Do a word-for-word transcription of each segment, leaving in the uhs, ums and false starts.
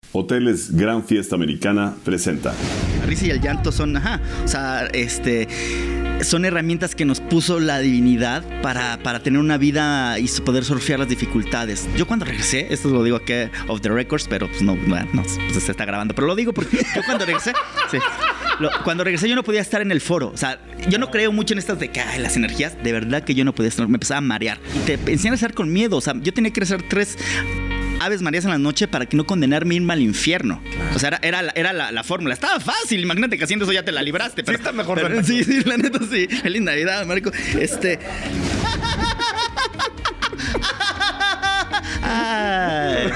Hoteles Gran Fiesta Americana presenta. La risa y el llanto son, ajá, o sea, este, son herramientas que nos puso la divinidad para, para tener una vida y poder surfear las dificultades. Yo cuando regresé, esto lo digo aquí off the records, pero pues no, bueno, no pues se está grabando, pero lo digo porque yo cuando regresé, sí, lo, cuando regresé yo no podía estar en el foro. O sea, yo no creo mucho en estas de que ay, las energías, de verdad que yo no podía estar, me empezaba a marear. Y te enseñan a estar con miedo, o sea, yo tenía que hacer tres Aves Marías en la noche para que no condenarme a irme al infierno. Claro. O sea, era, era, la, era la, la fórmula. Estaba fácil. Imagínate que haciendo eso ya te la libraste. Pero, sí, está mejor. Pero, sí, sí, la neta sí. Feliz Navidad, Marco. Este... Ay.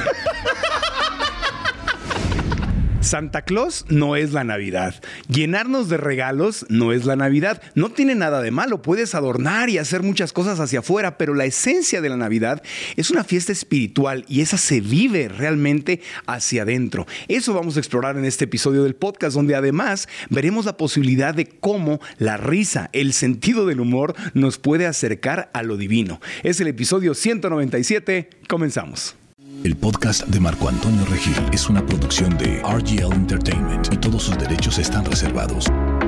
Santa Claus no es la Navidad. Llenarnos de regalos no es la Navidad. No tiene nada de malo. Puedes adornar y hacer muchas cosas hacia afuera, pero la esencia de la Navidad es una fiesta espiritual y esa se vive realmente hacia adentro. Eso vamos a explorar en este episodio del podcast, donde además veremos la posibilidad de cómo la risa, el sentido del humor, nos puede acercar a lo divino. Es el episodio ciento noventa y siete. Comenzamos. El podcast de Marco Antonio Regil es una producción de R G L Entertainment y todos sus derechos están reservados.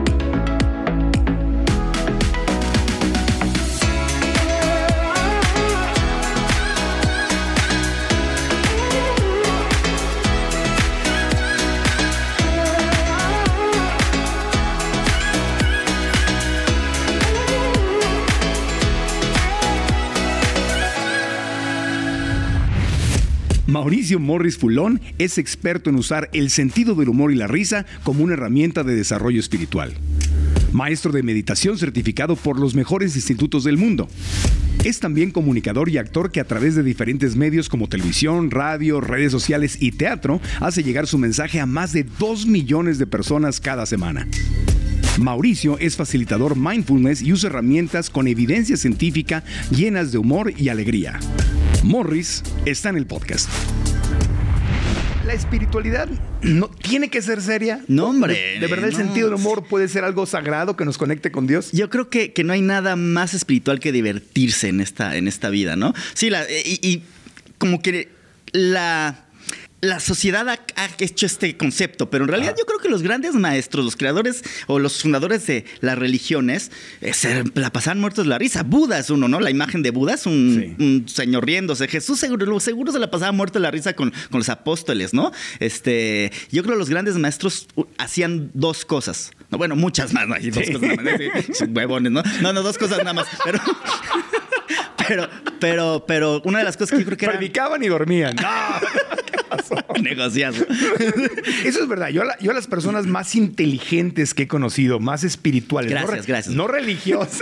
Mauricio Morris Fulón es experto en usar el sentido del humor y la risa como una herramienta de desarrollo espiritual. Maestro de meditación certificado por los mejores institutos del mundo. Es también comunicador y actor que a través de diferentes medios como televisión, radio, redes sociales y teatro hace llegar su mensaje a más de dos millones de personas cada semana. Mauricio es facilitador mindfulness y usa herramientas con evidencia científica llenas de humor y alegría. Morris está en el podcast. ¿La espiritualidad no tiene que ser seria? No, hombre. ¿De verdad el no. sentido del humor puede ser algo sagrado que nos conecte con Dios? Yo creo que, que no hay nada más espiritual que divertirse en esta, en esta vida, ¿no? Sí, la, y, y como que la... La sociedad ha, ha hecho este concepto, pero en realidad ah. yo creo que los grandes maestros, los creadores o los fundadores de las religiones, eh, se la pasaban muertos de la risa. Buda es uno, ¿no? La imagen de Buda es un, sí. un señor riéndose. Jesús seguro, seguro se la pasaba muerto de la risa con, con los apóstoles, ¿no? Este, yo creo que los grandes maestros hacían dos cosas. No, bueno, muchas más, ¿no? Hay dos sí. cosas nada más. Sí, huevones, ¿no? No, no, dos cosas nada más. Pero... Pero, pero, pero una de las cosas que yo creo que era... Predicaban y dormían. No, ¿qué pasó? Negociazo. Eso es verdad. Yo a, la, yo a las personas más inteligentes que he conocido, más espirituales. Gracias, no re, gracias. No religiosas.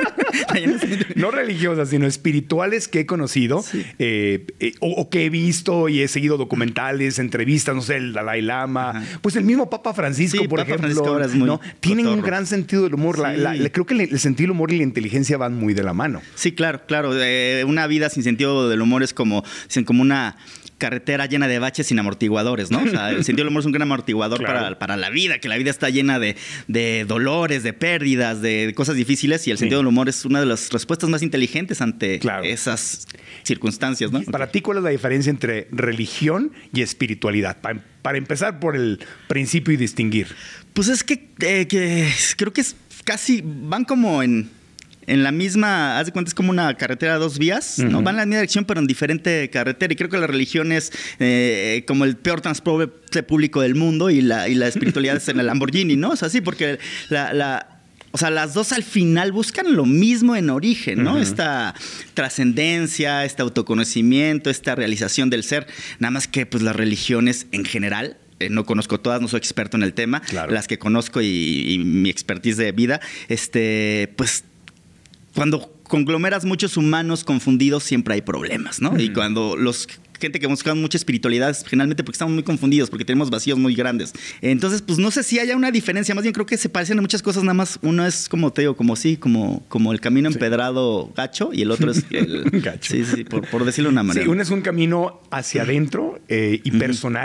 No religiosas, sino espirituales que he conocido sí. eh, eh, o, o que he visto y he seguido documentales, entrevistas, no sé, el Dalai Lama, ajá. pues el mismo Papa Francisco, sí, por Papa ejemplo. Francisco ahora es muy ¿no? Tienen cotorro. Un gran sentido del humor. Sí. La, la, la, creo que el, el sentido del humor y la inteligencia van muy de la mano. Sí, claro, claro. Eh, una vida sin sentido del humor es como, como una carretera llena de baches sin amortiguadores, ¿no? O sea, el sentido del humor es un gran amortiguador claro. para, para la vida, que la vida está llena de, de dolores, de pérdidas, de cosas difíciles, y el sí. sentido del humor es una de las respuestas más inteligentes ante claro. esas circunstancias, ¿no? Para ti, ¿cuál es la diferencia entre religión y espiritualidad? Para, para empezar por el principio y distinguir. Pues es que, eh, que creo que es casi, van como en... En la misma, haz de cuenta, es como una carretera a dos vías, ¿no? Uh-huh. Van en la misma dirección, pero en diferente carretera. Y creo que la religión es eh, como el peor transporte público del mundo y la, y la espiritualidad es en el Lamborghini, ¿no? O sea, sí, porque la... la O sea, las dos al final buscan lo mismo en origen, ¿no? Uh-huh. Esta trascendencia, este autoconocimiento, esta realización del ser. Nada más que, pues, las religiones en general... Eh, no conozco todas, no soy experto en el tema. Claro. Las que conozco y, y mi expertise de vida, este, pues... Cuando conglomeras muchos humanos confundidos, siempre hay problemas, ¿no? Mm. Y cuando los gente que busca mucha espiritualidad, generalmente porque estamos muy confundidos, porque tenemos vacíos muy grandes. Entonces, pues no sé si haya una diferencia. Más bien creo que se parecen a muchas cosas. Nada más uno es como te digo, como sí, como, como el camino empedrado sí. gacho, y el otro es el gacho. Sí, sí, por, por decirlo de una manera. Sí, uno es un camino hacia adentro eh, y personal.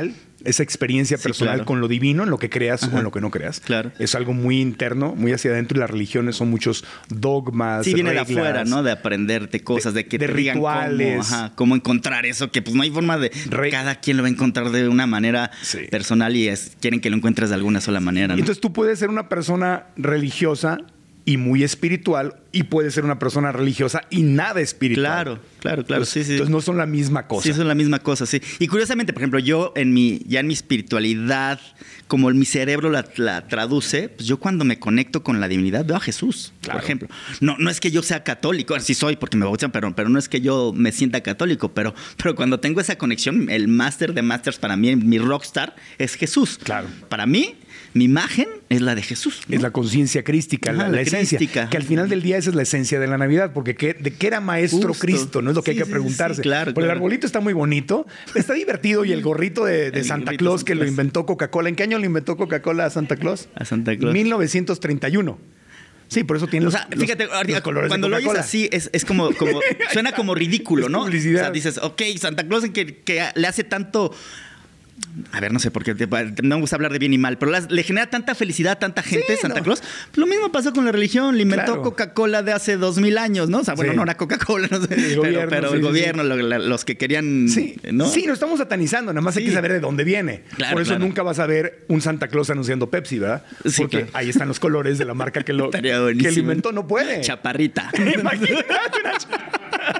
esa experiencia Sí, personal claro. con lo divino, en lo que creas Ajá. o en lo que no creas. Claro. Es algo muy interno, muy hacia adentro, y las religiones son muchos dogmas, Sí, viene reglas, de afuera, ¿no? De aprenderte cosas, de, de- que de te digan rituales. Cómo, ajá, cómo encontrar eso, que pues no hay forma de... Re- cada quien lo va a encontrar de una manera Sí. personal y es, quieren que lo encuentres de alguna sola manera, Y ¿no? entonces tú puedes ser una persona religiosa y muy espiritual, y puedes ser una persona religiosa y nada espiritual. Claro, claro, claro, Entonces, sí, sí. entonces no son la misma cosa. Sí, eso es la misma cosa, sí. Y curiosamente, por ejemplo, yo en mi, ya en mi espiritualidad, como mi cerebro la, la traduce, pues yo cuando me conecto con la divinidad veo a Jesús, Claro. por ejemplo. No, no es que yo sea católico, sí soy porque me bautizan, pero, pero no es que yo me sienta católico, pero, pero cuando tengo esa conexión, el máster de masters para mí, mi rockstar, es Jesús. Claro. Para mí, mi imagen es la de Jesús, ¿no? Es la conciencia crística, Ajá, la, la la esencia. crística. Que al final del día esa es la esencia de la Navidad, porque ¿qué, ¿de qué era maestro Justo. Cristo? No es lo que Sí, hay que sí, preguntarse. sí, claro, Porque el claro. arbolito está muy bonito, está divertido, y el gorrito de, de El Santa gorrito Claus Santa que lo Claus. inventó Coca-Cola. ¿En qué año lo inventó Coca-Cola a Santa Claus? A Santa Claus. mil novecientos treinta y uno. Sí, por eso tiene O los, sea, los- fíjate, los colores cuando de lo oyes Coca-Cola. así, es, es como, como suena como ridículo, Es ¿no? publicidad. O sea, dices, ok, Santa Claus que, que le hace tanto... A ver, no sé, porque te- no me gusta hablar de bien y mal, pero las- le genera tanta felicidad a tanta gente Sí, Santa no. Claus. Lo mismo pasó con la religión, le inventó Claro. Coca-Cola de hace dos mil años, ¿no? O sea, bueno, Sí. no era Coca-Cola, no sé, El pero, gobierno, pero sí, el sí, gobierno, lo- la- los que querían, Sí, ¿no? sí, lo estamos satanizando, nada más hay Sí. que saber de dónde viene. Claro, Por eso claro. nunca vas a ver un Santa Claus anunciando Pepsi, ¿verdad? Sí, Porque claro. ahí están los colores de la marca que lo, Estaría que lo buenísimo. inventó, no puede. Chaparrita. Imagínate una cha-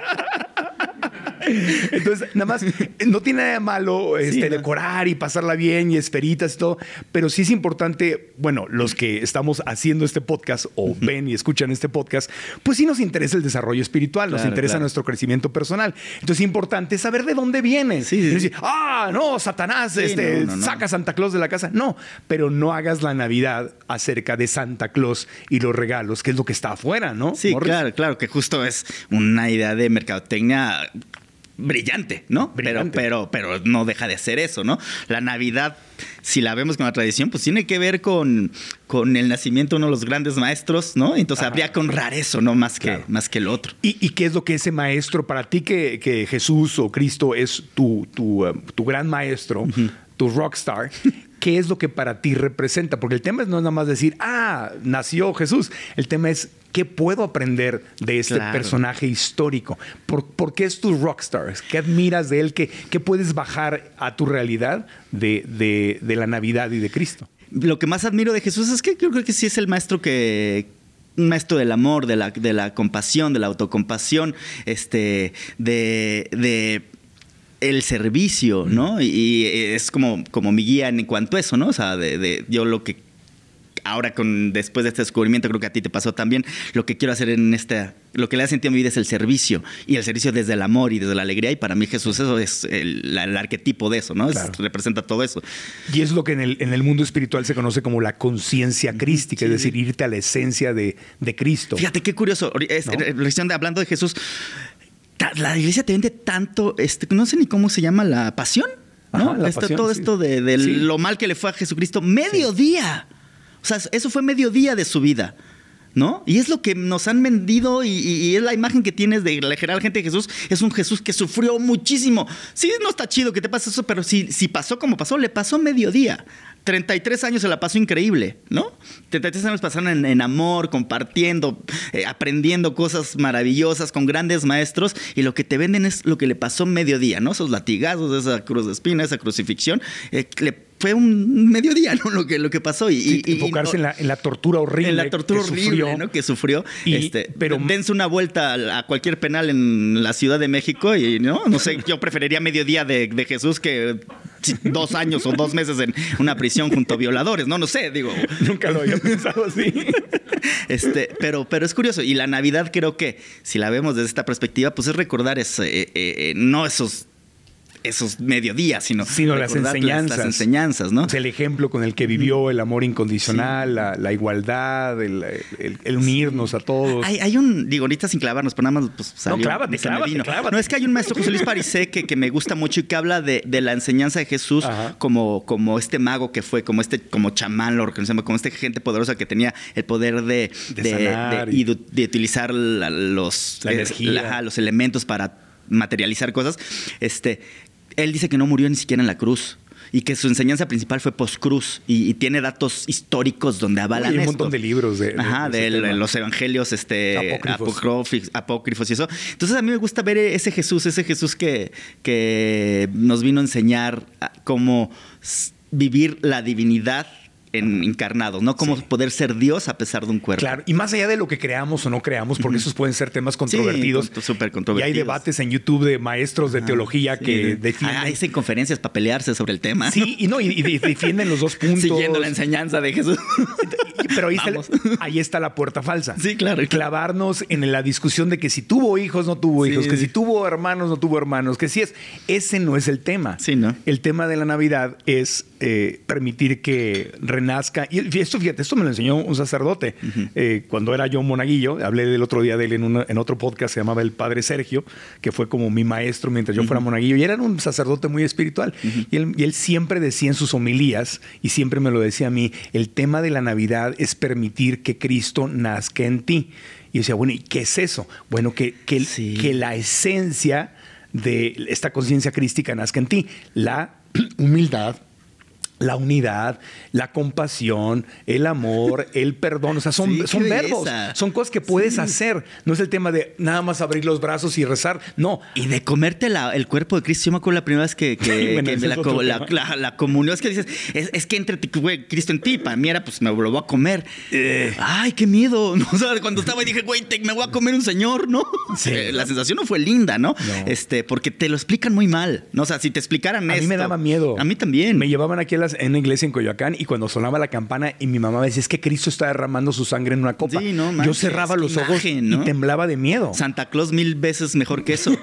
Entonces, nada más, no tiene nada de malo este, Sí, no. decorar y pasarla bien y esferitas y todo, pero sí es importante, bueno, los que estamos haciendo este podcast o ven y escuchan este podcast, pues sí nos interesa el desarrollo espiritual, nos Claro, interesa claro. nuestro crecimiento personal. Entonces es importante saber de dónde viene. Sí, sí, Y sí. decir, ah, no, Satanás, Sí, este, no, no, no. saca a Santa Claus de la casa. No, pero no hagas la Navidad acerca de Santa Claus y los regalos, que es lo que está afuera, ¿no? Sí, Morris? claro, claro, que justo es una idea de mercadotecnia brillante, ¿no? Brillante. Pero, pero, pero no deja de ser eso, ¿no? La Navidad, si la vemos con la tradición, pues tiene que ver con, con el nacimiento de uno de los grandes maestros, ¿no? Entonces Ajá. habría que honrar eso, ¿no? Más que, Claro. más que el otro. ¿Y, y qué es lo que ese maestro, para ti que, que Jesús o Cristo es tu, tu, um, tu gran maestro, tu rockstar, qué es lo que para ti representa? Porque el tema es no es nada más decir, ah, nació Jesús. El tema es, ¿qué puedo aprender de este Claro. personaje histórico? ¿Por, por qué es tu rockstar? ¿Qué admiras de él? ¿Qué, qué puedes bajar a tu realidad de, de, de la Navidad y de Cristo? Lo que más admiro de Jesús es que yo creo que sí es el maestro que... Un maestro del amor, de la, de la compasión, de la autocompasión, este, de... de el servicio, ¿no? Y, y es como, como mi guía en cuanto a eso, ¿no? O sea, de, de yo lo que ahora con después de este descubrimiento, creo que a ti te pasó también, lo que quiero hacer en esta, lo que le ha sentido a mi vida es el servicio, y el servicio desde el amor y desde la alegría, y para mí Jesús eso es el, el arquetipo de eso, ¿no? Claro. Es, representa todo eso. Y es lo que en el, en el mundo espiritual se conoce como la conciencia crística, Sí. es decir, irte a la esencia de, de Cristo. Fíjate qué curioso, es, ¿No? reflexión de, hablando de Jesús, ta- la iglesia te vende tanto, este, no sé ni cómo se llama, la pasión, ¿no? Ajá, la Esto- pasión, todo sí. esto de, de Sí. lo mal que le fue a Jesucristo, mediodía. O sea, eso fue mediodía de su vida, ¿no? Y es lo que nos han vendido y, y- y es la imagen que tienes de la general gente de Jesús. Es un Jesús que sufrió muchísimo. Sí, no está chido que te pase eso, pero si, si pasó como pasó, le pasó mediodía. treinta y tres años se la pasó increíble, ¿no? treinta y tres años pasaron en, en amor, compartiendo, eh, aprendiendo cosas maravillosas con grandes maestros, y lo que te venden es lo que le pasó mediodía, ¿no? Esos latigazos, esa cruz de espina, esa crucifixión, eh, le fue un mediodía, ¿no? Lo que, lo que pasó. Y, Sí, y- y- enfocarse y- en, la, en la tortura horrible. en la tortura que horrible, sufrió. ¿no? Que sufrió. Y- este, pero- dense una vuelta a, a cualquier penal en la Ciudad de México y no, no sé, yo preferiría mediodía de, de Jesús que dos años o dos meses en una prisión junto a violadores, no, no sé, digo. Nunca lo había pensado así. Este, pero, pero es curioso. Y la Navidad, creo que si la vemos desde esta perspectiva, pues es recordar ese, eh, eh, no esos. esos mediodías, sino, Sino las recordar enseñanzas. las enseñanzas, ¿no? O sea, el ejemplo con el que vivió el amor incondicional, la, la igualdad, el, el- el unirnos a todos. Hay, hay un, digo, ahorita sin clavarnos, pero nada más pues, salió, clávate, se me clávate, vino. clávate. No, es que hay un maestro, José Luis Parisé, que, que me gusta mucho y que habla de, de la enseñanza de Jesús Ajá. como, como este mago que fue, como este, como chamán, lo reconocemos, como esta gente poderosa que tenía el poder de, De de, sanar de- y- y de, de utilizar la- los, La eh, energía. ajá, los elementos para materializar cosas. Este, él dice que no murió ni siquiera en la cruz. y que su enseñanza principal fue post-cruz y, y tiene datos históricos donde avalan Hay un esto. montón de libros de, de, Ajá, de, de de los evangelios este, apócrifos. apócrifos, apócrifos y eso. Entonces a mí me gusta ver ese Jesús, ese Jesús que, que nos vino a enseñar cómo vivir la divinidad en encarnados, ¿no? Cómo sí. poder ser Dios a pesar de un cuerpo. Claro, y más allá de lo que creamos o no creamos, porque uh-huh. esos pueden ser temas controvertidos. Sí, súper controvertidos. Y hay debates en YouTube de maestros de teología ah, sí. que defienden. Ah, hacen conferencias para pelearse sobre el tema. Sí, y no, y, y defienden los dos puntos. Siguiendo la enseñanza de Jesús. Pero ahí está, el, ahí está la puerta falsa. Sí, claro. Clavarnos en la discusión de que si tuvo hijos, no tuvo hijos, sí. que si tuvo hermanos, no tuvo hermanos, que si es. Ese no es el tema. Sí, ¿no? El tema de la Navidad es eh, permitir que renazca. Y esto, fíjate, esto me lo enseñó un sacerdote. Uh-huh. Eh, cuando era yo monaguillo, hablé del otro día de él en, una, en otro podcast, se llamaba El Padre Sergio, que fue como mi maestro mientras yo uh-huh. fuera monaguillo. Y era un sacerdote muy espiritual. Uh-huh. Y, él, y él siempre decía en sus homilías, y siempre me lo decía a mí, el tema de la Navidad es permitir que Cristo nazca en ti. Y yo decía, bueno, ¿y qué es eso? Bueno, que, que, sí. que la esencia de esta conciencia crística nazca en ti. La humildad, la unidad, la compasión, el amor, el perdón. O sea, son, sí, son verbos. Son cosas que puedes sí. hacer. No es el tema de nada más abrir los brazos y rezar. No. Y de comerte la, el cuerpo de Cristo. Yo me acuerdo la primera vez que, que, bueno, que la, la, la, la comunión. Es que dices, es, es que entre güey, Cristo en ti. Para mí era, pues me lo voy a comer. Eh. Ay, qué miedo. ¿No? O sea, cuando estaba y dije, güey, te, me voy a comer un señor, ¿no? Sí. Eh, la sensación no fue linda, ¿no? no. Este, porque te lo explican muy mal. ¿No? O sea, si te explicaran a esto. A mí me daba miedo. A mí también. Me llevaban aquí a la en una iglesia en Coyoacán y cuando sonaba la campana y mi mamá me decía, es que Cristo está derramando su sangre en una copa. Sí, no, yo cerraba los ojos imagen, ¿no? y temblaba de miedo. Santa Claus mil veces mejor que eso.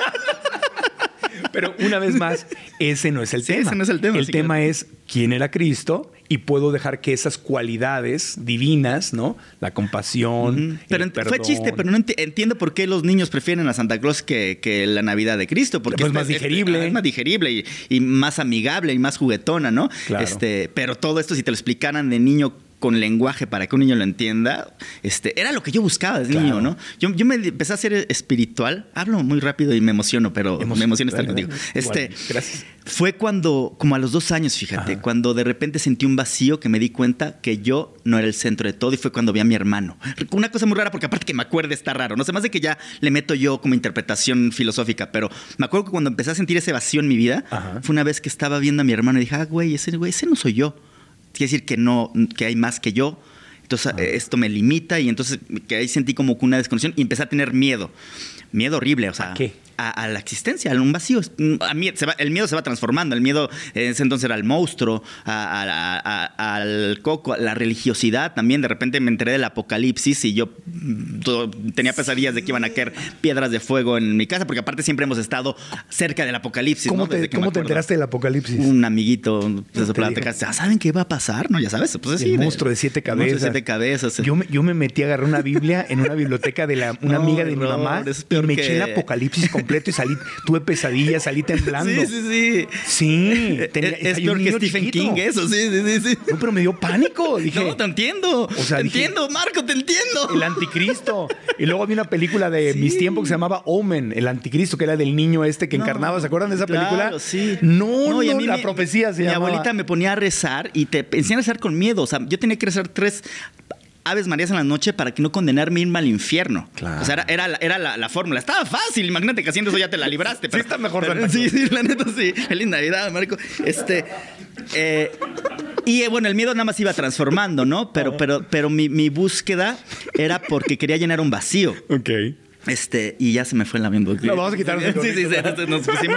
Pero una vez más, ese no es el sí, tema. Ese no es el tema. El sí, tema claro. es quién era Cristo y puedo dejar que esas cualidades divinas, ¿no? La compasión, uh-huh. pero el fue perdón. chiste, pero no ent- entiendo por qué los niños prefieren a Santa Claus que, que la Navidad de Cristo. Porque pues es más digerible. Es, es más digerible y, y más amigable y más juguetona, ¿no? Claro. Este, pero todo esto, si te lo explicaran de niño con lenguaje para que un niño lo entienda, este, era lo que yo buscaba desde claro. niño, ¿no? Yo, yo me empecé a ser espiritual. Hablo muy rápido y me emociono, pero Emoción, me emociona estar contigo. Este, gracias. Fue cuando, como a los dos años, fíjate, Ajá. cuando de repente sentí un vacío que me di cuenta que yo no era el centro de todo y fue cuando vi a mi hermano. Una cosa muy rara porque aparte que me acuerde está raro. No sé, más de que ya le meto yo como interpretación filosófica, pero me acuerdo que cuando empecé a sentir ese vacío en mi vida, Ajá. fue una vez que estaba viendo a mi hermano y dije, ah, güey, ese güey, ese no soy yo. Quiere decir que no, que hay más que yo. Entonces ah. esto me limita y entonces que ahí sentí como una desconexión y empecé a tener miedo. Miedo horrible, o sea, ¿a qué? A, a la existencia, a un vacío. A mí se va, el miedo se va transformando. El miedo en ese entonces era el monstruo, a, a, a, al coco, a la religiosidad también. De repente me enteré del apocalipsis y yo todo, tenía pesadillas de que iban a caer piedras de fuego en mi casa, porque aparte siempre hemos estado cerca del apocalipsis. ¿Cómo, ¿no? te, ¿cómo te enteraste del apocalipsis? Un amiguito de soplado te casa. ¿Saben qué va a pasar? No, ya sabes. Pues el así, monstruo de, de siete cabezas. El monstruo de siete cabezas. Yo me, yo me metí a agarrar una Biblia en una biblioteca de la, una no, amiga de mi no, mamá y me que... eché el apocalipsis completo y salí, tuve pesadillas, salí temblando. Sí, sí, sí. Sí. Tenía, es peor que Stephen chiquito. King, eso, sí, sí, sí, sí. No, pero me dio pánico. Dije, no, te entiendo. O sea, te dije, entiendo, Marco, te entiendo. El anticristo. Y luego vi una película de sí. mis tiempos que se llamaba Omen, el anticristo, que era del niño este que no, encarnaba. ¿Se acuerdan de esa película? Claro, sí. No, no, y a no mí la mi, profecía se Mi llamaba. abuelita me ponía a rezar y te enseñan a rezar con miedo. O sea, yo tenía que rezar tres Aves Marías en la noche para que no condenarme irme al infierno. Claro. O sea, era, era, la, era la, la fórmula. Estaba fácil. Imagínate que haciendo eso ya te la libraste. Pero, sí está mejor. Pero, sí, sí, la neta sí. Feliz Navidad, Marco. Este... Eh, y eh, bueno, el miedo nada más iba transformando, ¿no? Pero, pero, pero mi, mi búsqueda era porque quería llenar un vacío. Ok. Este, y ya se me fue el avión. Lo vamos a quitar. Sí, sí, sí, nos pusimos...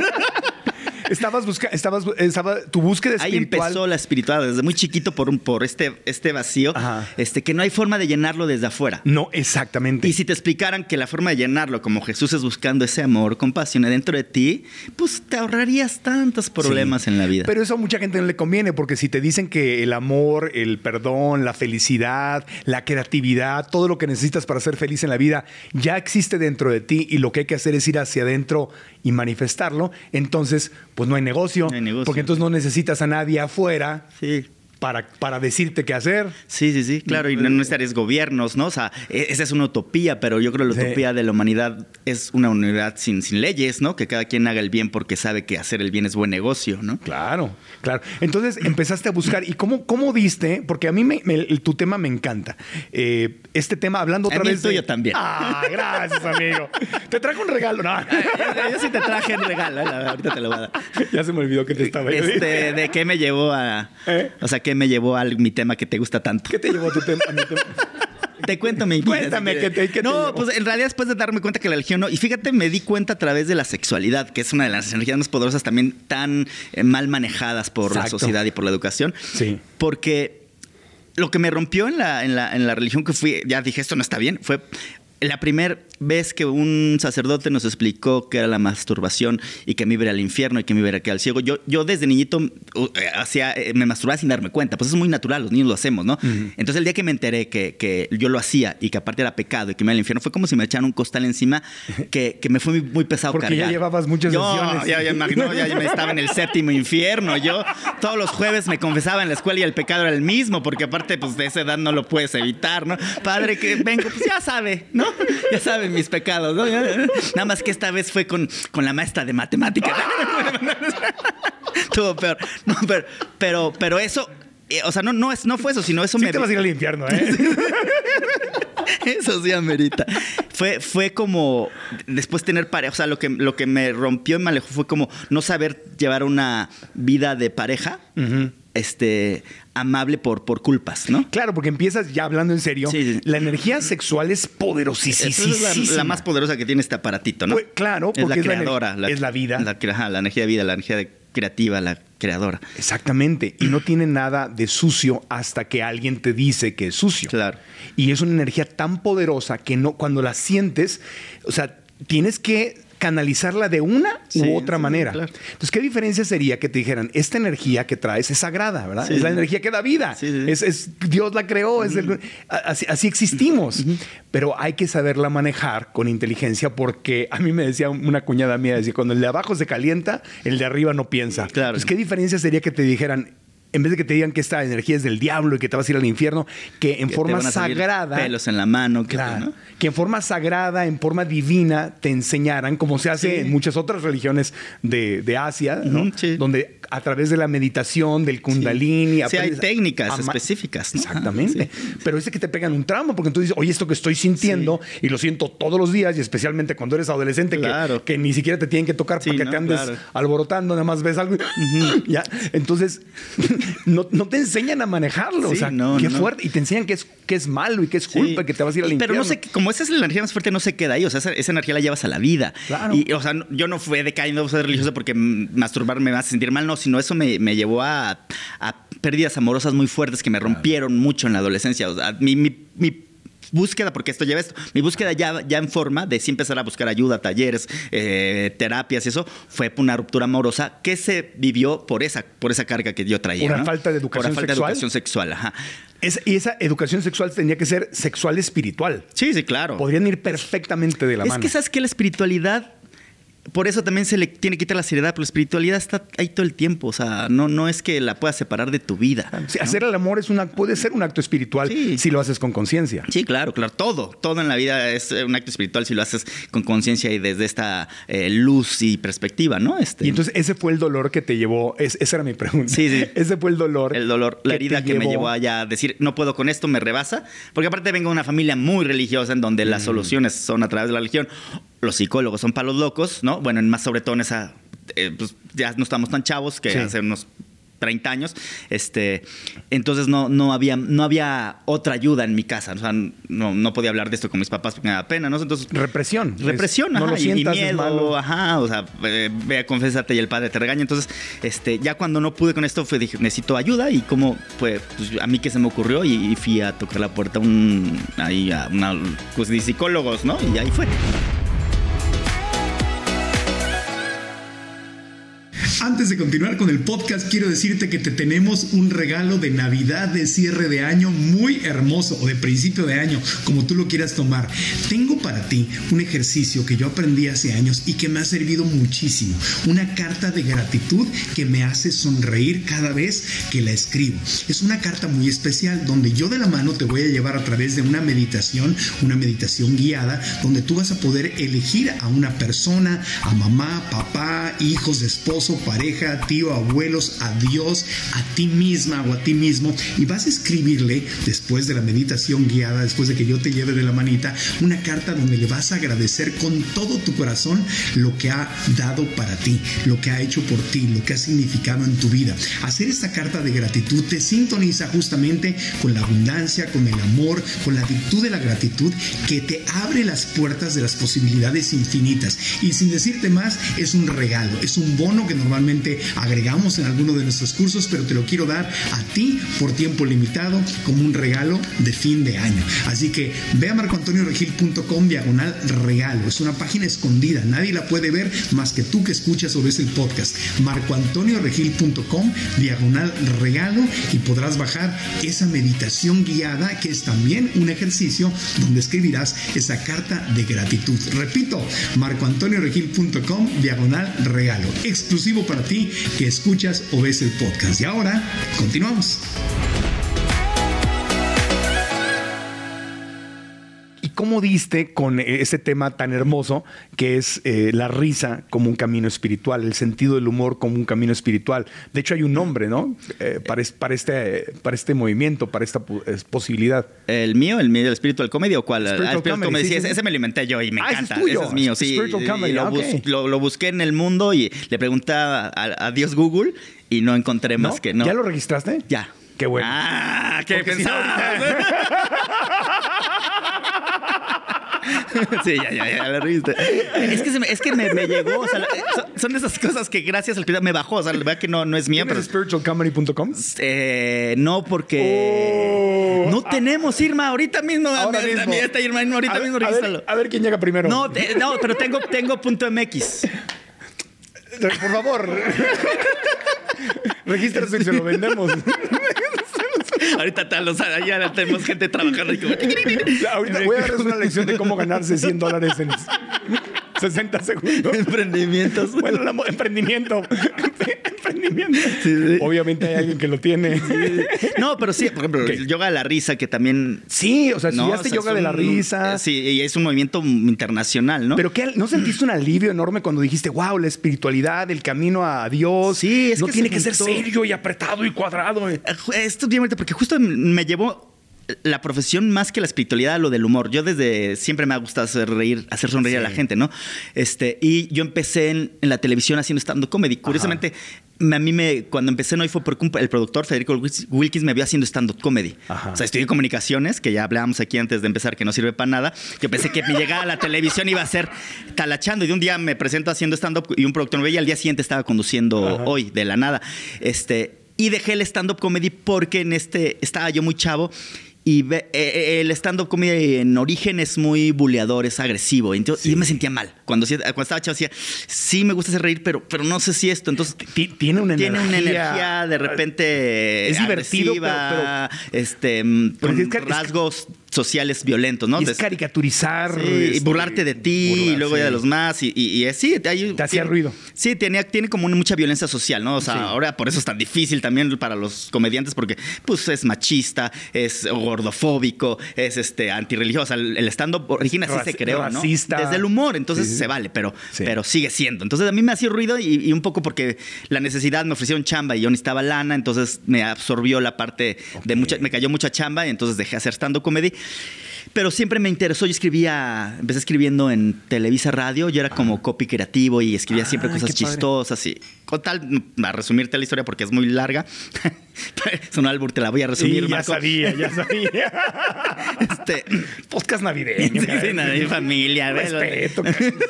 Estabas buscando, estabas, estaba tu búsqueda espiritual. Ahí empezó la espiritualidad desde muy chiquito por, un, por este, este vacío, Ajá. este que no hay forma de llenarlo desde afuera. No, exactamente. Y si te explicaran que la forma de llenarlo, como Jesús es buscando ese amor, compasión dentro de ti, pues te ahorrarías tantos problemas sí. en la vida. Pero eso a mucha gente no le conviene, porque si te dicen que el amor, el perdón, la felicidad, la creatividad, todo lo que necesitas para ser feliz en la vida, ya existe dentro de ti y lo que hay que hacer es ir hacia adentro y manifestarlo, entonces pues no hay negocio, no hay negocio. Porque entonces no necesitas a nadie afuera sí. para, para decirte qué hacer. Sí, sí, sí, claro, y no necesitarías gobiernos, ¿no? O sea, esa es una utopía, pero yo creo que la Sí. utopía de la humanidad es una unidad sin, sin leyes, ¿no? Que cada quien haga el bien porque sabe que hacer el bien es buen negocio, ¿no? Claro, claro. Entonces empezaste a buscar. ¿Y cómo, cómo diste? Porque a mí me, me- tu tema me encanta. Eh, este tema, hablando otra A mí vez el tuyo de- también. Ah, gracias, amigo. Te trajo un regalo. No. Yo, yo sí te traje el regalo, ¿eh? Ahorita te lo voy a dar. Ya se me olvidó que te estaba Este, ¿de qué me llevó a...? ¿Eh? O sea, ¿qué me llevó a mi tema que te gusta tanto? ¿Qué te llevó a tu tema? a mi tema? Te cuento mi vida. Cuéntame, si ¿qué quieres. te- qué te No, llevó? pues en realidad después de darme cuenta que la religión no... Y fíjate, me di cuenta a través de la sexualidad, que es una de las energías más poderosas también tan eh, mal manejadas por la Exacto. sociedad y por la educación. Sí. Porque lo que me rompió en la, en la, en la religión que fui... Ya dije, esto no está bien. Fue la primera vez que un sacerdote nos explicó qué era la masturbación y que me iba a ir al infierno y que me iba a ir aquí al cielo. Yo, yo desde niñito uh, hacía, eh, me masturbaba sin darme cuenta. Pues eso es muy natural, los niños lo hacemos, ¿no? Uh-huh. Entonces el día que me enteré que, que yo lo hacía y que aparte era pecado y que me iba al infierno, fue como si me echaran un costal encima que, que me fue muy, muy pesado Porque cargar. ya llevabas muchas yo, sesiones. Ya, ya, no, ya, ya me estaba en el séptimo infierno. Yo todos los jueves me confesaba en la escuela y el pecado era el mismo, porque aparte pues de esa edad no lo puedes evitar, ¿no? Padre que vengo, pues ya sabe, ¿no? Ya sabe mis pecados, ¿no? Nada más que esta vez fue con, con la maestra de matemáticas. Estuvo peor. No, pero, pero, pero eso, eh, o sea, no, no, es, no fue eso, sino eso Sí me... te vas a ir al infierno, ¿eh? Eso sí amerita. Fue, fue como después tener pareja, o sea, lo que, lo que me rompió y me alejó fue como no saber llevar una vida de pareja. Uh-huh. Este, amable por, por culpas, ¿no? Claro, porque empiezas ya hablando en serio. Sí, sí. La energía sexual es poderosísima. Es la, la más poderosa que tiene este aparatito, ¿no? Pues, claro, porque es la es creadora. La, la, es la vida. La, ajá, la energía de vida, la energía de creativa, la creadora. Exactamente. Y no tiene nada de sucio hasta que alguien te dice que es sucio. Claro. Y es una energía tan poderosa que no, cuando la sientes, o sea, tienes que canalizarla de una sí, u otra sí, manera. Claro. Entonces, ¿qué diferencia sería que te dijeran, esta energía que traes es sagrada, ¿verdad? Sí, es la sí. energía que da vida. Sí, sí. Es, es, Dios la creó, uh-huh. es el, así, así existimos. Uh-huh. Pero hay que saberla manejar con inteligencia porque a mí me decía una cuñada mía, decía, cuando el de abajo se calienta, el de arriba no piensa. Claro. Entonces, ¿qué diferencia sería que te dijeran, en vez de que te digan que esta energía es del diablo y que te vas a ir al infierno, que en que forma te van a sagrada... pelos en la mano. Que, claro, ¿no? que en forma sagrada, en forma divina, te enseñaran, como se hace sí. en muchas otras religiones de, de Asia, ¿no? Uh-huh, sí. Donde a través de la meditación, del kundalini... Sí, sí hay técnicas ama- específicas, ¿no? Exactamente. Sí. Pero es que te pegan un trauma, porque entonces dices, oye, esto que estoy sintiendo, sí. y lo siento todos los días, y especialmente cuando eres adolescente, claro. que, que ni siquiera te tienen que tocar sí, para que no, te andes claro. alborotando, nada más ves algo. Uh-huh. ¿Ya? Entonces, no, no te enseñan a manejarlo. Sí, o sea, no, qué no, fuerte. No. Y te enseñan que es, que es malo y que es culpa, sí. y que te vas a ir al infierno. Pero no sé, como esa es la energía más fuerte, no se queda ahí. O sea, esa, esa energía la llevas a la vida. Claro. Y, o sea, no, yo no fui decayendo a ser religioso porque masturbarme me hace sentir mal, no, sino eso me, me llevó a, a pérdidas amorosas muy fuertes que me rompieron claro. mucho en la adolescencia. O sea, mi, mi, mi búsqueda, porque esto lleva esto, mi búsqueda ya, ya en forma de sí empezar a buscar ayuda, talleres, eh, terapias y eso, fue una ruptura amorosa que se vivió por esa, por esa carga que yo traía. Una ¿no? falta de educación por la falta sexual. de educación sexual, ajá. Es, y esa educación sexual tendría que ser sexual espiritual. Sí, sí, claro. Podrían ir perfectamente de la es mano. Es que sabes que la espiritualidad, por eso también se le tiene que quitar la seriedad, pero la espiritualidad está ahí todo el tiempo. O sea, no, no es que la puedas separar de tu vida. Sí, ¿no? Hacer el amor es una, puede ser un acto espiritual sí. si lo haces con conciencia. Sí, claro, claro. Todo, todo en la vida es un acto espiritual si lo haces con conciencia y desde esta eh, luz y perspectiva, ¿no? Este... Y entonces ese fue el dolor que te llevó, es, esa era mi pregunta. Sí, sí. Ese fue el dolor. El dolor, la herida que llevó... me llevó allá a decir, no puedo con esto, me rebasa. Porque aparte vengo de una familia muy religiosa en donde mm. las soluciones son a través de la religión. Los psicólogos son para los locos, ¿no? Bueno, en más sobre todo en esa... Eh, pues ya no estamos tan chavos que sí. hace unos treinta años. Este, entonces no, no, había, no había otra ayuda en mi casa. O sea, no, no podía hablar de esto con mis papás porque me daba pena, ¿no? Entonces, represión. Represión, es, ajá, no lo sientas, y, y miedo, es malo. Ajá, o sea, eh, ve a confesarte y el padre te regaña. Entonces, este, ya cuando no pude con esto, fue, dije, necesito ayuda. Y como, pues, pues a mí que se me ocurrió y, y fui a tocar la puerta a un, ahí a una, pues, de psicólogos, ¿no? Y ahí fue. Antes de continuar con el podcast, quiero decirte que te tenemos un regalo de Navidad, de cierre de año muy hermoso, o de principio de año, como tú lo quieras tomar. Tengo para ti un ejercicio que yo aprendí hace años y que me ha servido muchísimo. Una carta de gratitud que me hace sonreír cada vez que la escribo. Es una carta muy especial donde yo de la mano te voy a llevar a través de una meditación, una meditación guiada, donde tú vas a poder elegir a una persona, a mamá, papá, hijos, esposo, pareja, tío, abuelos, a Dios, a ti misma o a ti mismo, y vas a escribirle después de la meditación guiada, después de que yo te lleve de la manita, una carta donde le vas a agradecer con todo tu corazón lo que ha dado para ti, lo que ha hecho por ti, lo que ha significado en tu vida. Hacer esta carta de gratitud te sintoniza justamente con la abundancia, con el amor, con la virtud de la gratitud, que te abre las puertas de las posibilidades infinitas. Y sin decirte más, es un regalo, es un bono que normalmente agregamos en alguno de nuestros cursos, pero te lo quiero dar a ti por tiempo limitado como un regalo de fin de año. Así que ve a marcoantonioregil.com diagonal regalo. Es una página escondida, nadie la puede ver más que tú que escuchas o ves el podcast. marcoantonioregil.com diagonal regalo, y podrás bajar esa meditación guiada, que es también un ejercicio donde escribirás esa carta de gratitud. Repito, marcoantonioregil.com diagonal regalo, exclusivo para ti que escuchas o ves el podcast. Y ahora, continuamos. ¿Cómo diste con ese tema tan hermoso que es eh, la risa como un camino espiritual, el sentido del humor como un camino espiritual? De hecho, hay un nombre, ¿no? Eh, para, para, este, para este movimiento, para esta posibilidad. ¿El mío? ¿El mío del Spiritual Comedy o cuál? Spiritual, ah, Spiritual Comedy, Comedy. Sí, sí, ese, sí. ese me lo inventé yo y me ah, encanta. Ese es, tuyo. Ese es mío, sí. Spiritual Comedy, y lo, okay. bus, lo, lo busqué en el mundo y le pregunté a, a Dios Google y no encontré más ¿No? que no. ¿Ya lo registraste? Ya. Qué bueno. Ah, qué pensabas. Sí, ya, ya, ya, la reviste. Es que, se me, es que me, me llegó, o sea, son, son esas cosas que gracias al espíritu me bajó, o sea, la verdad que no, no es mía, pero... spiritual comedy punto com? Eh, no, porque oh, no ah, tenemos, Irma, ahorita mismo. Ahora me, mismo. Está Irma, ahorita a mismo ver, regístralo. A ver, a ver quién llega primero. No, te, no, pero tengo, tengo punto .mx. Por favor. Regístrate y se lo vendemos. Ahorita tal, o sea, ya tenemos gente trabajando y como... Ahorita voy a darles una lección de cómo ganarse cien dólares en sesenta segundos. Emprendimientos. Bueno, la, emprendimiento. Emprendimiento. Sí, sí. Obviamente hay alguien que lo tiene. Sí. No, pero sí, por ejemplo, okay. el yoga de la risa, que también... Sí, o sea, no, estudiaste o sea, yoga un, de la risa. Sí, y es un movimiento internacional, ¿no? Pero ¿qué, ¿no sentiste un alivio enorme cuando dijiste, wow, la espiritualidad, el camino a Dios? Sí, es no que tiene se que ser juntó... serio y apretado y cuadrado. Esto es bien bonito porque justo me llevó la profesión más que la espiritualidad, lo del humor. Yo desde siempre me ha gustado hacer reír, hacer sonreír sí. a la gente, ¿no? Este, y yo empecé en, en la televisión haciendo stand-up comedy. Curiosamente, a mí me, cuando empecé no fue porque el productor Federico Wilkins me vio haciendo stand-up comedy. Ajá. O sea, estudié comunicaciones, que ya hablábamos aquí antes de empezar, que no sirve para nada. Yo pensé que mi llegada a la televisión iba a ser talachando. Y de un día me presento haciendo stand-up y un productor me veía, al día siguiente estaba conduciendo Ajá. hoy, de la nada. Este, y dejé el stand-up comedy porque en este estaba yo muy chavo. Y ve, eh, el stand-up comedy en origen es muy buleador, es agresivo. Entonces, sí. Y yo me sentía mal. Cuando, cuando estaba chavo decía, sí me gusta hacer reír, pero, pero no sé si esto. Entonces, tiene una tiene energía. Tiene una energía de repente es divertido, pero, pero, este, con es, rasgos sociales violentos, ¿no? Y es caricaturizar. Sí, este, y burlarte de ti burlar, y luego sí. ya de los más. Y, y, y sí, hay, te hacía tiene, ruido. Sí, tenía, tiene como una, mucha violencia social, ¿no? O sea, sí. ahora por eso es tan difícil también para los comediantes, porque pues es machista, es gordofóbico, es este antirreligioso. O sea, el stand-up origina así se creó, racista. ¿no? Desde el humor, entonces sí. se vale, pero, sí. pero sigue siendo. Entonces a mí me hacía ruido y, y un poco porque la necesidad, me ofrecieron chamba y yo necesitaba lana, entonces me absorbió la parte okay. de mucha, me cayó mucha chamba y entonces dejé hacer stand-up comedy. Pero siempre me interesó, yo escribía, empecé escribiendo en Televisa Radio, yo era como copy creativo y escribía ah, siempre cosas chistosas y con tal, a resumirte la historia porque es muy larga, es un álbum, te la voy a resumir, sí, ya Marco. sabía, ya sabía. este, podcast navideño. Sí, sí, mi familia. Respeto.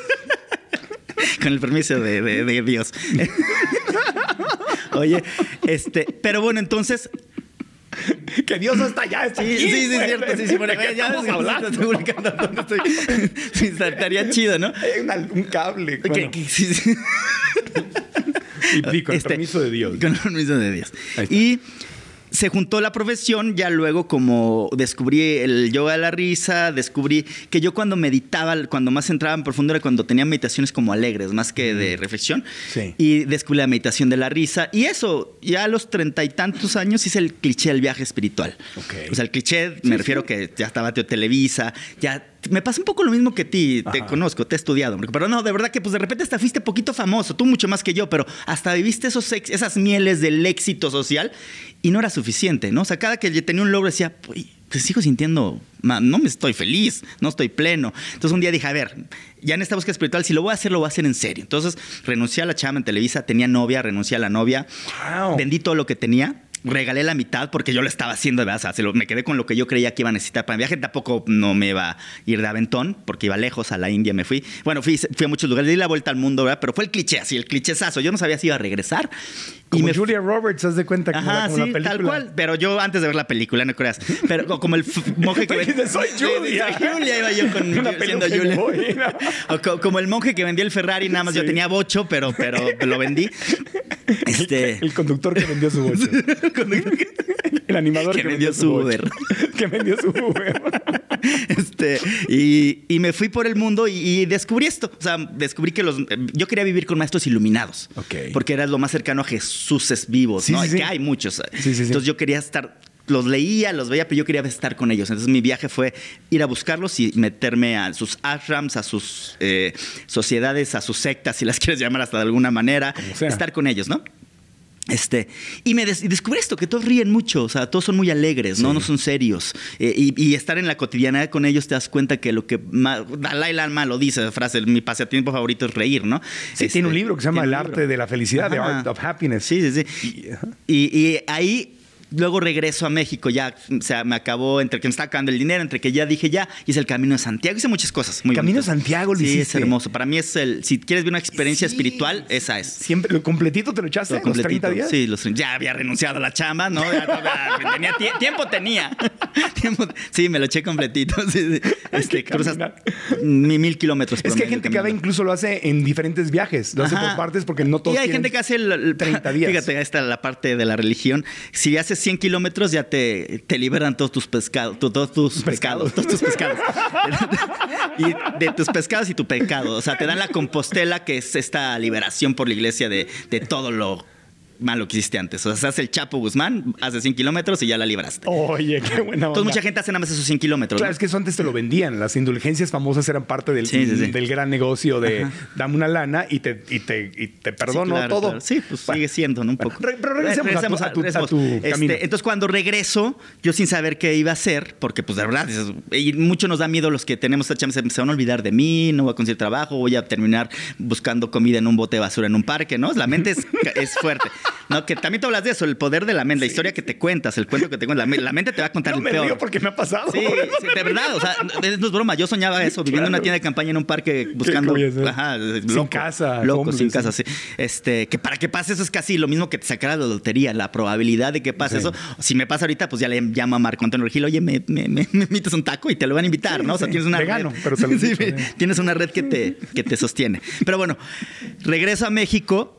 Con el permiso de, de, de Dios. Oye, este, pero bueno, entonces... Que Dios no está allá, está sí, aquí. Sí, sí, es cierto. Sí, sí, bueno, ¿De qué ya estamos sí, hablando? Estoy ubicando dónde estoy. Sí, estaría chido, ¿no? Hay una, un cable. Bueno. Que, que, sí, sí. Y, y con el Este, permiso de Dios. Con el permiso de Dios. Ahí está. Y se juntó la profesión, ya luego como descubrí el yoga de la risa, descubrí que yo cuando meditaba, cuando más entraba en profundo era cuando tenía meditaciones como alegres, más que de reflexión. Sí. Y descubrí la meditación de la risa. Y eso, ya a los treinta y tantos años hice el cliché del viaje espiritual. Ok. O sea, el cliché, me Sí, refiero sí. que ya estaba Teo Televisa, ya... Me pasa un poco lo mismo que a ti, te Ajá. conozco, te he estudiado, pero no, de verdad que pues de repente hasta fuiste poquito famoso, tú mucho más que yo, pero hasta viviste esos ex, esas mieles del éxito social y no era suficiente, ¿no? O sea, cada que tenía un logro decía, pues sigo sintiendo, no me estoy feliz, no estoy pleno. Entonces un día dije, a ver, ya en esta búsqueda espiritual, si lo voy a hacer, lo voy a hacer en serio. Entonces renuncié a la chamba en Televisa, tenía novia, renuncié a la novia, Wow. vendí todo lo que tenía. Regalé la mitad porque yo lo estaba haciendo, ¿verdad? O sea, se lo, me quedé con lo que yo creía que iba a necesitar para mi viaje. Tampoco no me iba a ir de aventón porque iba lejos, a la India me fui. Bueno, fui, fui a muchos lugares, di la vuelta al mundo, ¿verdad? Pero fue el cliché, así, el clichésazo. Yo no sabía si iba a regresar. Como y me Julia Roberts, haz de cuenta, como, Ajá, la, como sí, la película. tal cual. Pero yo antes de ver la película, no creas. Pero como el f- monje que Dijiste, "Soy Julia". Soy Julia iba yo con Una siendo peluca y me Julia. voy, ¿no? O co- como el monje que vendía el Ferrari, nada más Sí. yo tenía bocho, pero, pero lo vendí. Este. El conductor que vendió su bocho. El animador Que que, vendió su bocho. Uber. Que vendió su Uber. Este, y, y me fui por el mundo y, y descubrí esto. O sea, descubrí que los, yo quería vivir con maestros iluminados. Ok. Porque era lo más cercano a Jesús vivos, Sí, ¿no? sí, Y sí. que hay muchos. Sí, sí, sí. Entonces yo quería estar... Los leía, los veía, pero yo quería estar con ellos. Entonces mi viaje fue ir a buscarlos y meterme a sus ashrams, a sus eh, sociedades, a sus sectas, si las quieres llamar hasta de alguna manera. Como sea. Estar con ellos, ¿no? Este, y me des- y descubrí esto, que todos ríen mucho, o sea, todos son muy alegres, ¿no? No son serios. Eh, y, y estar en la cotidianidad con ellos te das cuenta que lo que más, Dalai Lama lo dice, la frase, mi pasatiempo favorito es reír, ¿no? Sí, Este, tiene un libro que se llama tiene El un arte libro. de la felicidad, The Ajá. Art of Happiness. Sí, sí, sí. Y, ajá. Y, y ahí luego regreso a México, ya, o sea, me acabó entre que me estaba acabando el dinero, entre que ya dije ya, hice el Camino de Santiago, hice muchas cosas muy Camino de bonitas. Santiago lo Sí, hiciste. es hermoso. Para mí es el, si quieres ver una experiencia Sí. espiritual, esa es. Siempre, ¿lo completito te lo echaste? Lo ¿Los completito. treinta días? Sí, los, ya había renunciado a la chamba, ¿no? Ya, ya, tenía tie- tiempo tenía. Tiempo- sí, me lo eché completito. Sí, sí. Este, que cruzas caminar. mi- mil kilómetros. Es que hay promedio gente que caminando. incluso lo hace en diferentes viajes. Lo hace Ajá. por partes porque no todos Y hay tienen gente que hace el, el- treinta días. Fíjate, esta es la parte de la religión. Si haces cien kilómetros, ya te, te liberan todos tus pescados. tu- todos tus pescados. Todos tus pescados. y de tus pescados y tu pecado. O sea, te dan la Compostela, que es esta liberación por la iglesia de, de todo lo malo que hiciste antes. O sea, se hace el Chapo Guzmán, hace cien kilómetros y ya la libraste. Oye, qué buena onda. Entonces, mucha gente hace nada más esos cien kilómetros. Claro, ¿no? es que eso antes te lo vendían. Las indulgencias famosas eran parte del, Sí, sí, sí. del gran negocio de dame una lana y te, y te, y te perdono Sí, claro, todo. claro. Sí, pues Bueno, sigue siendo, ¿no? Un poco. re- pero regresemos a tu- a tu- regresemos. a tu Este, camino. entonces, cuando regreso, yo sin saber qué iba a hacer, porque pues de verdad, dices, y mucho nos da miedo los que tenemos esta chamba, se, se van a olvidar de mí, no voy a conseguir trabajo, voy a terminar buscando comida en un bote de basura en un parque, ¿no? La mente es, es fuerte. ¿No? Que también te hablas de eso, el poder de la mente, la historia que te cuentas, el cuento que te cuentas. La, me- la mente te va a contar No el me peor. río porque me ha pasado. Sí, sí, de verdad, o sea, no es, no es broma, yo soñaba eso, viviendo en una Claro. tienda de campaña en un parque buscando, voy a hacer? ajá, Sin loco, casa, loco, hombres, sin sí. casa, sí. Este, que para que pase eso es casi lo mismo que te sacara la lotería, la probabilidad de que pase Sí. eso. Si me pasa ahorita, pues ya le llamo a Marco Antonio Regil, oye, me, me, me, me invitas un taco y te lo van a invitar, Sí, ¿no? O sea, sí. tienes una Vegano, red. pero te lo Sí, invito, sí. tienes una red que te, que te sostiene. Pero bueno, regreso a México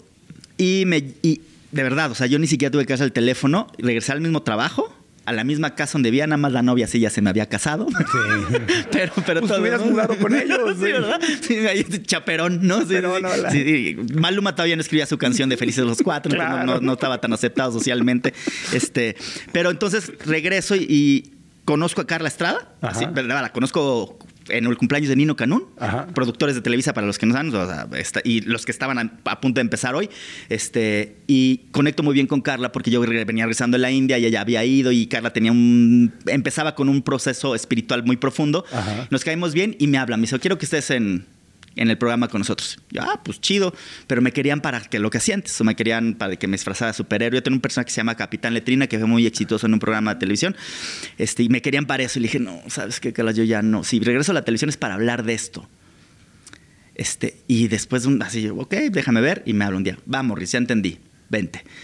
y me y de verdad, o sea, yo ni siquiera tuve que hacer el teléfono, regresé al mismo trabajo, a la misma casa donde vivía, nada más la novia sí ya se me había casado. Sí. pero, pero Pues todo, te hubieras ¿no? mudado con ellos, Sí, sí. ¿verdad? Sí, ahí es chaperón, ¿no? Sí, Chaperón, sí, hola. sí, sí. Maluma todavía no escribía su canción de Felices los Cuatro, entonces Claro. no, no- no estaba tan aceptado socialmente. Este, pero entonces regreso y, y conozco a Carla Estrada, Ajá. sí, ¿verdad? La conozco en el cumpleaños de Nino Canún, Ajá. productores de Televisa para los que no saben, o sea, está- y los que estaban a, a punto de empezar hoy, este, y conecto muy bien con Carla porque yo re- venía regresando de la India y ella había ido y Carla tenía un, empezaba con un proceso espiritual muy profundo, Ajá. nos caímos bien y me habla, me dice, quiero que estés en, en el programa con nosotros. Yo, ah, pues chido, pero me querían para que lo que hacía antes, o me querían para que me disfrazara de superhéroe. Yo tengo un personaje que se llama Capitán Letrina, que fue muy exitoso en un programa de televisión, este, y me querían para eso. Y le dije, no, ¿sabes qué, Carla? Yo ya no. Si regreso a la televisión es para hablar de esto. Este, y después, de un, así yo, ok, déjame ver, y me habla un día. Vamos, Riz, ya entendí, vente.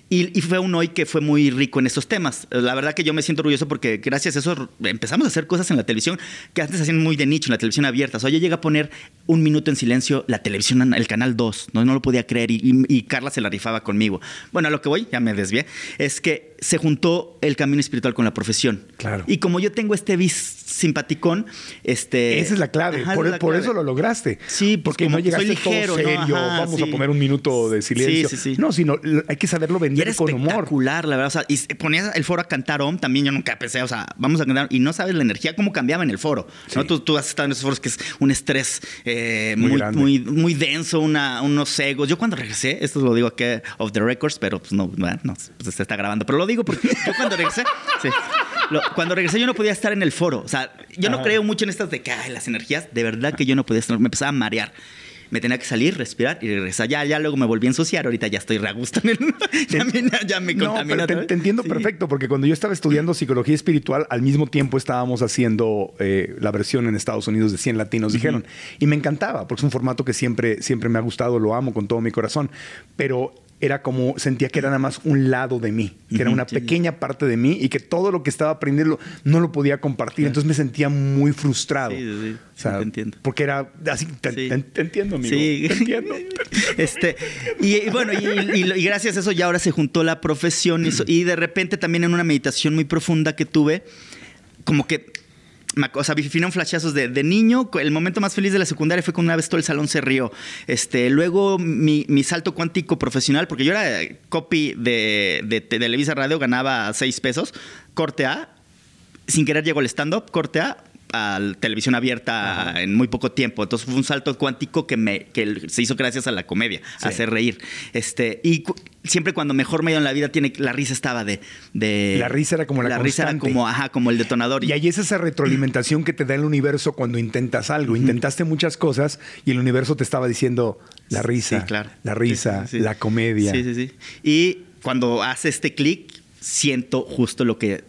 Y, y fue un hoy que fue muy rico en estos temas. La verdad que yo me siento orgulloso porque gracias a eso empezamos a hacer cosas en la televisión que antes hacían muy de nicho, en la televisión abierta. O sea, yo llegué a poner un minuto en silencio la televisión, el Canal dos. No, no lo podía creer y, y, y Carla se la rifaba conmigo. Bueno, a lo que voy, ya me desvié, es que se juntó el camino espiritual con la profesión. Claro. Y como yo tengo este bis simpaticón, este... Esa es la clave. Ajá, por es la por clave. eso lo lograste. Sí, pues porque como no llegaste soy ligero, todo serio. ¿no? Ajá, Vamos sí. a poner un minuto de silencio. Sí, sí, sí. No, sino hay que saberlo Y vender era con humor. espectacular, la verdad. O sea, y ponías el foro a cantar Om, también yo nunca pensé, o sea, vamos a cantar, y no sabes la energía, cómo cambiaba en el foro. ¿no? Sí. Tú, tú has estado en esos foros que es un estrés eh, Muy muy, grande. muy, muy denso, una, unos egos. Yo cuando regresé, esto lo digo aquí off the records, pero pues no, bueno, no pues se está grabando, pero lo digo porque yo cuando regresé, sí, lo, cuando regresé yo no podía estar en el foro. O sea, yo no Ajá. creo mucho en estas de que ay, las energías, de verdad que yo no podía estar, me empezaba a marear. Me tenía que salir, respirar y regresar. Ya, ya luego me volví a ensuciar. Ahorita ya estoy re a gusto en el... ya, me, ya me No, contamina. pero te, te entiendo Sí. perfecto, porque cuando yo estaba estudiando psicología espiritual, al mismo tiempo estábamos haciendo eh, la versión en Estados Unidos de cien latinos, dijeron. Y me encantaba, porque es un formato que siempre, siempre me ha gustado, lo amo con todo mi corazón. Pero era como, sentía que era nada más un lado de mí, que era una sí, pequeña parte de mí y que todo lo que estaba aprendiendo no lo podía compartir. Entonces me sentía muy frustrado. Sí, sí, sí. O sea, Sí, te entiendo. Porque era así, te, Sí. te- te entiendo, amigo. Sí. Te entiendo. Este, y, y bueno, y, y- y gracias a eso ya ahora se juntó la profesión y, eso- y de repente también en una meditación muy profunda que tuve, como que, me- o sea, vinieron flashazos de, de niño. El momento más feliz de la secundaria fue cuando una vez todo el salón se rió. Este, luego mi, mi salto cuántico profesional, porque yo era copy de, de, de Televisa Radio, ganaba seis pesos, corte A, sin querer llegó el stand-up, corte A, a la televisión abierta Ajá. en muy poco tiempo. Entonces fue un salto cuántico que, me, que se hizo gracias a la comedia, sí. a hacer reír. Este, y cu siempre cuando mejor me dio en la vida, tiene, la risa estaba de, de... La risa era como la La constante. risa era como, ajá, como el detonador. Y ahí es esa retroalimentación que te da el universo cuando intentas algo. Uh-huh. Intentaste muchas cosas y el universo te estaba diciendo la risa, sí, claro. la risa, sí, sí, sí. la comedia. Sí, sí, sí. Y cuando hace este clic, siento justo lo que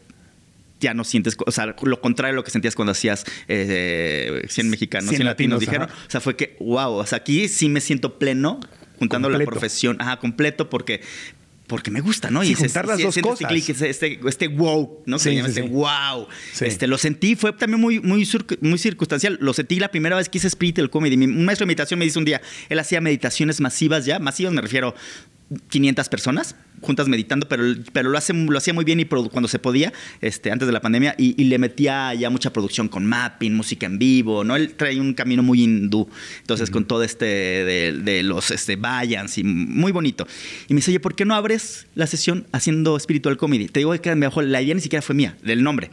ya no sientes, o sea, lo contrario a lo que sentías cuando hacías eh, cien mexicanos, cien latinos, dijeron. Ajá. O sea, fue que, wow, o sea, aquí sí me siento pleno, juntando completo. La profesión, ajá, completo, porque... Porque me gusta, ¿no? Sí, y juntar se, las se, dos este cosas. Click, este, este, este wow, ¿no? Sí, Se llama sí, este sí. wow. Sí. Este, lo sentí, fue también muy, muy, muy circunstancial. Lo sentí la primera vez que hice Spiritual Comedy. Mi, un maestro de meditación me dice un día, él hacía meditaciones masivas ya. Masivas me refiero quinientas personas juntas meditando, pero, pero lo, hace, lo hacía muy bien y cuando se podía, este, antes de la pandemia, y, y le metía ya mucha producción con mapping, música en vivo, ¿no? Él trae un camino muy hindú, entonces uh-huh. con todo este de, de los este, Vayans y muy bonito. Y me dice, oye, ¿por qué no abres la sesión haciendo Spiritual Comedy? Te digo que mejor, la idea ni siquiera fue mía, del nombre.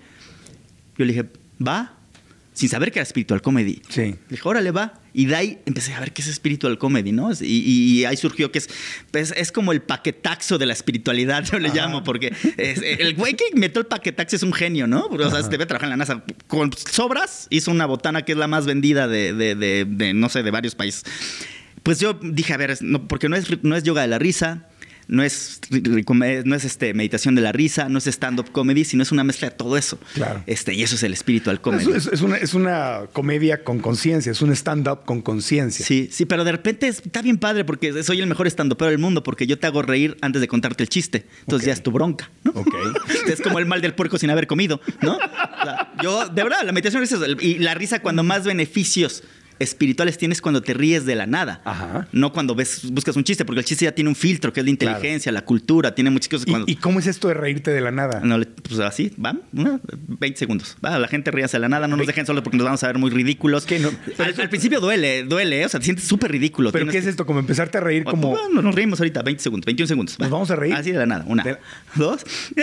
Yo le dije, va, sin saber que era Spiritual Comedy. Sí. Le dije, órale, va. Y de ahí empecé a ver qué es Spiritual Comedy, ¿no? Y, y, y ahí surgió que es, pues, es como el paquetaxo de la espiritualidad, yo le Ajá. llamo, porque es, el güey que metió el paquetaxo es un genio, ¿no? O sea, debe trabajar en la NASA. Con sobras hizo una botana que es la más vendida de, de, de, de no sé, de varios países. Pues yo dije, a ver, no, porque no es, no es yoga de la risa, no es, no es este, meditación de la risa, no es stand-up comedy, sino es una mezcla de todo eso. Claro. Este, y eso es el Spiritual Comedy. Es, es, una, es una comedia con conciencia, es un stand-up con conciencia. Sí, sí, pero de repente está bien padre porque soy el mejor stand-upero del mundo porque yo te hago reír antes de contarte el chiste. Entonces okay. ya es tu bronca, ¿no? Ok. Es como el mal del puerco sin haber comido, ¿no? O sea, yo, de verdad, la meditación es eso. Y la risa cuando más beneficios espirituales tienes cuando te ríes de la nada. Ajá. No cuando ves, buscas un chiste, porque el chiste ya tiene un filtro, que es la inteligencia, claro. la cultura, tiene muchas cosas. ¿Y, cuando... ¿Y cómo es esto de reírte de la nada? No, pues así, van, una, veinte segundos. Va, la gente ríase de la nada, no nos dejen solos porque nos vamos a ver muy ridículos. ¿Qué no? Al, eso... al principio duele, duele, ¿eh? O sea, te sientes súper ridículo. ¿Pero qué es esto? Como empezarte a reír como... Bueno, nos reímos ahorita, veinte segundos, veintiún segundos. ¿Nos va. vamos a reír? Así de la nada. Una, de... dos...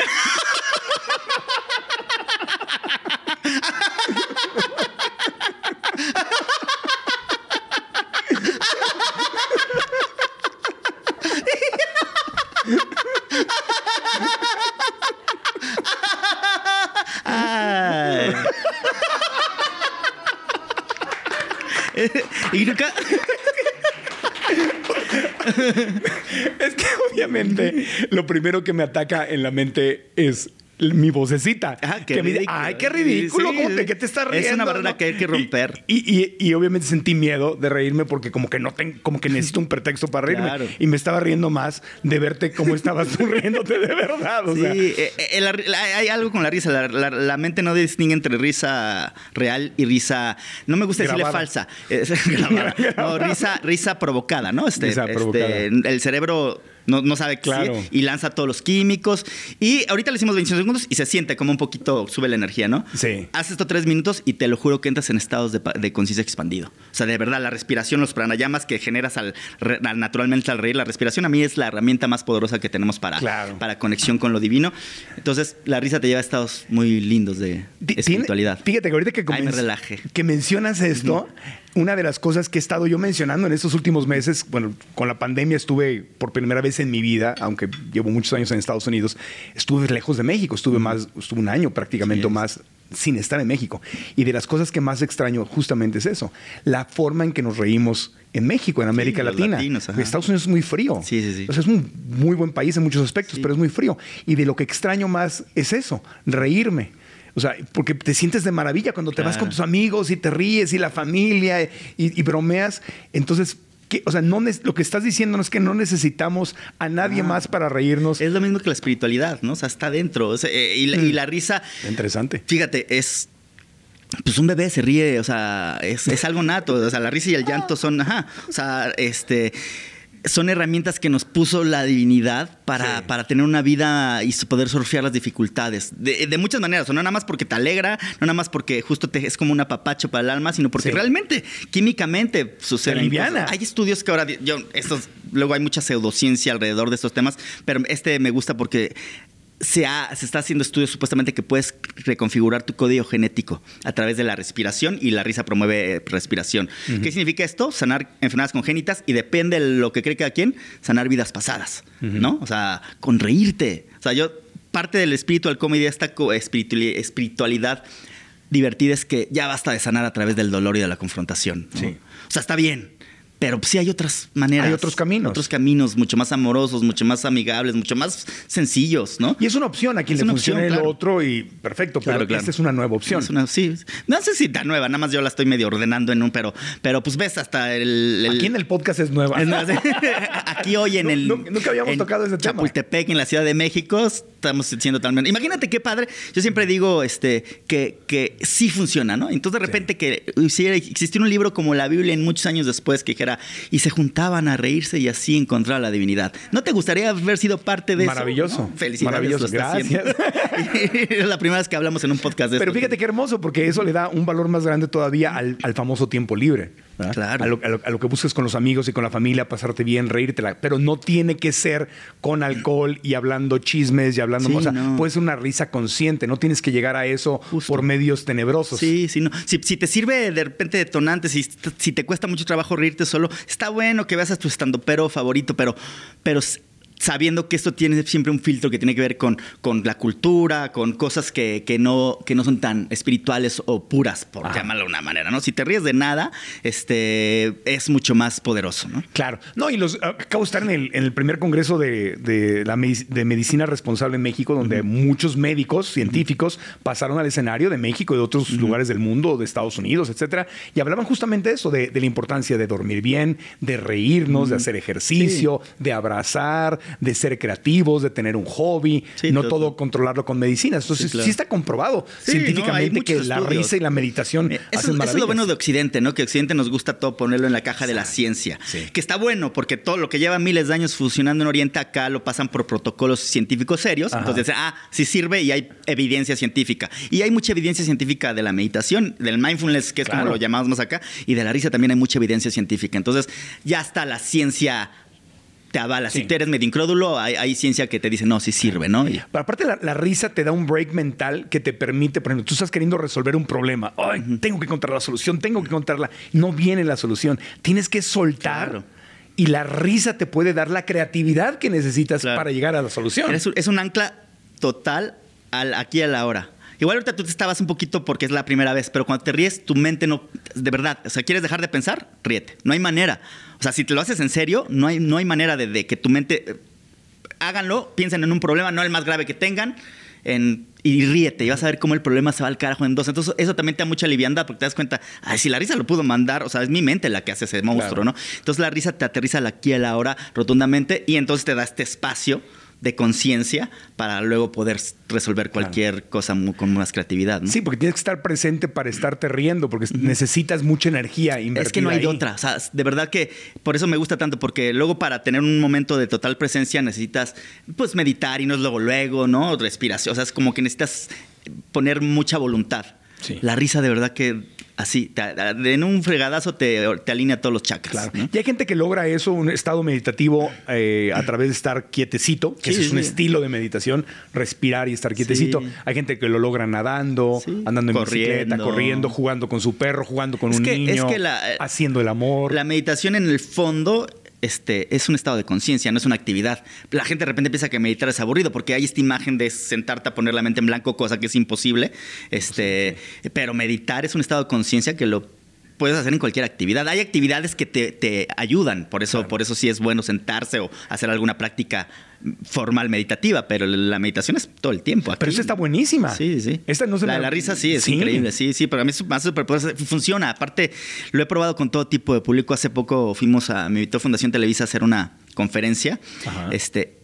Y nunca... Es que obviamente lo primero que me ataca en la mente es mi vocecita. Ah, qué que me dice, ridículo. ay, qué ridículo, Sí, ¿cómo sí. ¿de qué te estás riendo? Es una barrera ¿no? que hay que romper. Y, y, y, y obviamente sentí miedo de reírme porque como que no tengo, como que necesito un pretexto para reírme. Claro. Y me estaba riendo más de verte cómo estabas tú riéndote de verdad. O Sí, sea, eh, eh, la- la- hay algo con la risa. La, la- la mente no distingue entre risa real y risa. No me gusta decirle Grabada. falsa. Es- grabada. No, risa, risa provocada, ¿no? Este, Risa este, provocada. el cerebro no, no sabe qué Claro. sí, y lanza todos los químicos. Y ahorita le hicimos veinticinco segundos y se siente como un poquito, sube la energía, ¿no? Sí. Haz esto tres minutos y te lo juro que entras en estados de, pa- de conciencia expandido. O sea, de verdad, la respiración, los pranayamas que generas al, re- al- naturalmente al reír, la respiración a mí es la herramienta más poderosa que tenemos para, Claro. para conexión con lo divino. Entonces, la risa te lleva a estados muy lindos de Ti- espiritualidad. tiene- Fíjate que ahorita que, Ay, me comenc- relaje. que mencionas esto, una de las cosas que he estado yo mencionando en estos últimos meses, bueno, con la pandemia estuve por primera vez en mi vida, aunque llevo muchos años en Estados Unidos, estuve lejos de México, estuve más, estuve un año prácticamente Sí, o más sin estar en México. Y de las cosas que más extraño justamente es eso, la forma en que nos reímos en México, en América los Latina. latinos, ajá. Porque Estados Unidos es muy frío. Sí, sí, sí. O sea, es un muy buen país en muchos aspectos, Sí. pero es muy frío. Y de lo que extraño más es eso, reírme. O sea, porque te sientes de maravilla cuando te vas Claro. con tus amigos y te ríes y la familia y, y bromeas. Entonces, ¿qué? O sea, no ne- lo que estás diciendo es que no necesitamos a nadie Ah. más para reírnos. Es lo mismo que la espiritualidad, ¿no? O sea, está dentro. O sea, eh, y, la, Mm. y la risa, Interesante. fíjate, es... Pues un bebé se ríe, o sea, es, es algo nato. O sea, la risa y el llanto son, ajá, o sea, este... Son herramientas que nos puso la divinidad para, Sí. para tener una vida y su- poder surfear las dificultades. De, de muchas maneras. O sea, no nada más porque te alegra, no nada más porque justo te, es como un apapacho para el alma, sino porque Sí. realmente, químicamente, suceden aliviana. cosas. Hay estudios que ahora, yo, estos, luego hay mucha pseudociencia alrededor de estos temas, pero este me gusta porque se, ha- se está haciendo estudios supuestamente que puedes reconfigurar tu código genético a través de la respiración y la risa promueve eh, respiración. ¿Qué significa esto? Sanar enfermedades congénitas y depende de lo que cree cada quien, sanar vidas pasadas, ¿no? O sea, con reírte. O sea, yo, parte del espiritual comedy, esta co- espirituali- espiritualidad divertida es que ya basta de sanar a través del dolor y de la confrontación, ¿no? Sí. O sea, está bien. Pero sí hay otras maneras. Hay otros caminos. Otros caminos mucho más amorosos, mucho más amigables, mucho más sencillos, ¿no? Y es una opción a quien Es le una funcione opción, el claro. otro y perfecto, pero Claro, claro. esta es una nueva opción. Es una- sí. No sé si tan nueva, nada más yo la estoy medio ordenando en un, pero, pero pues ves hasta el... el- Aquí en el podcast es nueva. es más, aquí hoy en Nu- el... nu- nunca habíamos en tocado ese tema. Chapultepec, en la Ciudad de México, estamos siendo también... Imagínate qué padre. Yo siempre digo este, que, que sí funciona, ¿no? Entonces de repente que si existiera un libro como la Biblia en muchos años después que dijera, y se juntaban a reírse y así encontrar la divinidad. ¿No te gustaría haber sido parte de Maravilloso. eso? ¿No? Felicidades. Maravilloso. lo estás Gracias. haciendo. Es la primera vez que hablamos en un podcast de Pero esto. fíjate qué hermoso, porque eso le da un valor más grande todavía al, al famoso tiempo libre. ¿verdad? Claro. A lo, a lo- a lo que buscas con los amigos y con la familia, pasarte bien, reírtela. Pero no tiene que ser con alcohol y hablando chismes y hablando... Sí, o sea, no. puede ser una risa consciente. No tienes que llegar a eso Justo. por medios tenebrosos. Sí, sí, no. Si, si te sirve de repente detonante, si, si te cuesta mucho trabajo reírte solo, está bueno que veas a tu estandopero favorito, pero, pero s- sabiendo que esto tiene siempre un filtro que tiene que ver con, con la cultura, con cosas que, que, no, que no son tan espirituales o puras, por Ah. llamarlo de una manera, ¿no? Si te ríes de nada, este, es mucho más poderoso, ¿no? Claro. No, y los acabo de estar en el, en el primer congreso de, de la medic- de medicina responsable en México, donde muchos médicos científicos pasaron al escenario de México y de otros lugares del mundo, de Estados Unidos, etcétera, y hablaban justamente de eso, de, de la importancia de dormir bien, de reírnos, de hacer ejercicio, de abrazar, de ser creativos, de tener un hobby, Sí, no todo. todo controlarlo con medicinas. Entonces, Sí, sí, claro. está comprobado Sí, no, hay científicamente que muchos la estudios. risa y la meditación Eh, hacen Eso, eso es maravillas. lo bueno de Occidente, ¿no? Que Occidente nos gusta todo ponerlo en la caja de la ciencia. Sí. Que está bueno, porque todo lo que lleva miles de años funcionando en Oriente, acá lo pasan por protocolos científicos serios. Ajá. Entonces, ah, sí sirve y hay evidencia científica. Y hay mucha evidencia científica de la meditación, del mindfulness, que es Claro. como lo llamamos más acá, y de la risa también hay mucha evidencia científica. Entonces, ya está la ciencia te avala. Sí. Si tú eres medio incrédulo, hay, hay ciencia que te dice, no, sí sirve, ¿no? Y- Pero aparte la, la risa te da un break mental que te permite, por ejemplo, tú estás queriendo resolver un problema. Ay, tengo que encontrar la solución, tengo que encontrarla. No viene la solución. Tienes que soltar Claro. y la risa te puede dar la creatividad que necesitas Claro. para llegar a la solución. Es un, es un ancla total al aquí y a la hora. Igual ahorita tú te estabas un poquito porque es la primera vez, pero cuando te ríes, tu mente no... De verdad, o sea, ¿quieres dejar de pensar? Ríete. No hay manera. O sea, si te lo haces en serio, no hay, no hay manera de, de que tu mente... eh, háganlo, piensen en un problema, no el más grave que tengan, en y ríete y vas a ver cómo el problema se va al carajo en dos. Entonces eso también te da mucha liviandad porque te das cuenta, ay, si la risa lo pudo mandar, o sea, es mi mente la que hace ese monstruo, claro. ¿no? Entonces la risa te aterriza al aquí y a la hora rotundamente y entonces te da este espacio de conciencia para luego poder resolver cualquier claro. cosa muy, con más creatividad, ¿no? Sí, porque tienes que estar presente para estarte riendo, porque uh-huh. necesitas mucha energía invertida. Es que no hay ahí. otra. O sea, de verdad que por eso me gusta tanto, porque luego para tener un momento de total presencia necesitas pues meditar y no es luego luego, ¿no? Respiración. O sea, es como que necesitas poner mucha voluntad. Sí. La risa de verdad que así, te, en un fregadazo te, te alinea todos los chakras. Claro. ¿no? Y hay gente que logra eso, un estado meditativo eh, a través de estar quietecito, que sí, ese es un sí. estilo de meditación, respirar y estar quietecito. Sí. Hay gente que lo logra nadando, sí. andando en corriendo. bicicleta, corriendo, jugando con su perro, jugando con es un que, niño, es que la, haciendo el amor. La meditación en el fondo... Este, es un estado de conciencia, no es una actividad. La gente de repente piensa que meditar es aburrido porque hay esta imagen de sentarte a poner la mente en blanco, cosa que es imposible. Este, sí. Pero meditar es un estado de conciencia que lo puedes hacer en cualquier actividad. Hay actividades que te, te ayudan, por eso, claro. por eso sí es bueno sentarse o hacer alguna práctica formal meditativa, pero la meditación es todo el tiempo. Aquí. Pero esta está buenísima. Sí, sí. Esta no se la, me... la risa sí, es sí. increíble. Sí, sí, para mí es más superpoderoso. Funciona. Aparte, lo he probado con todo tipo de público. Hace poco fuimos a, me invitó Fundación Televisa a hacer una conferencia Ajá. este,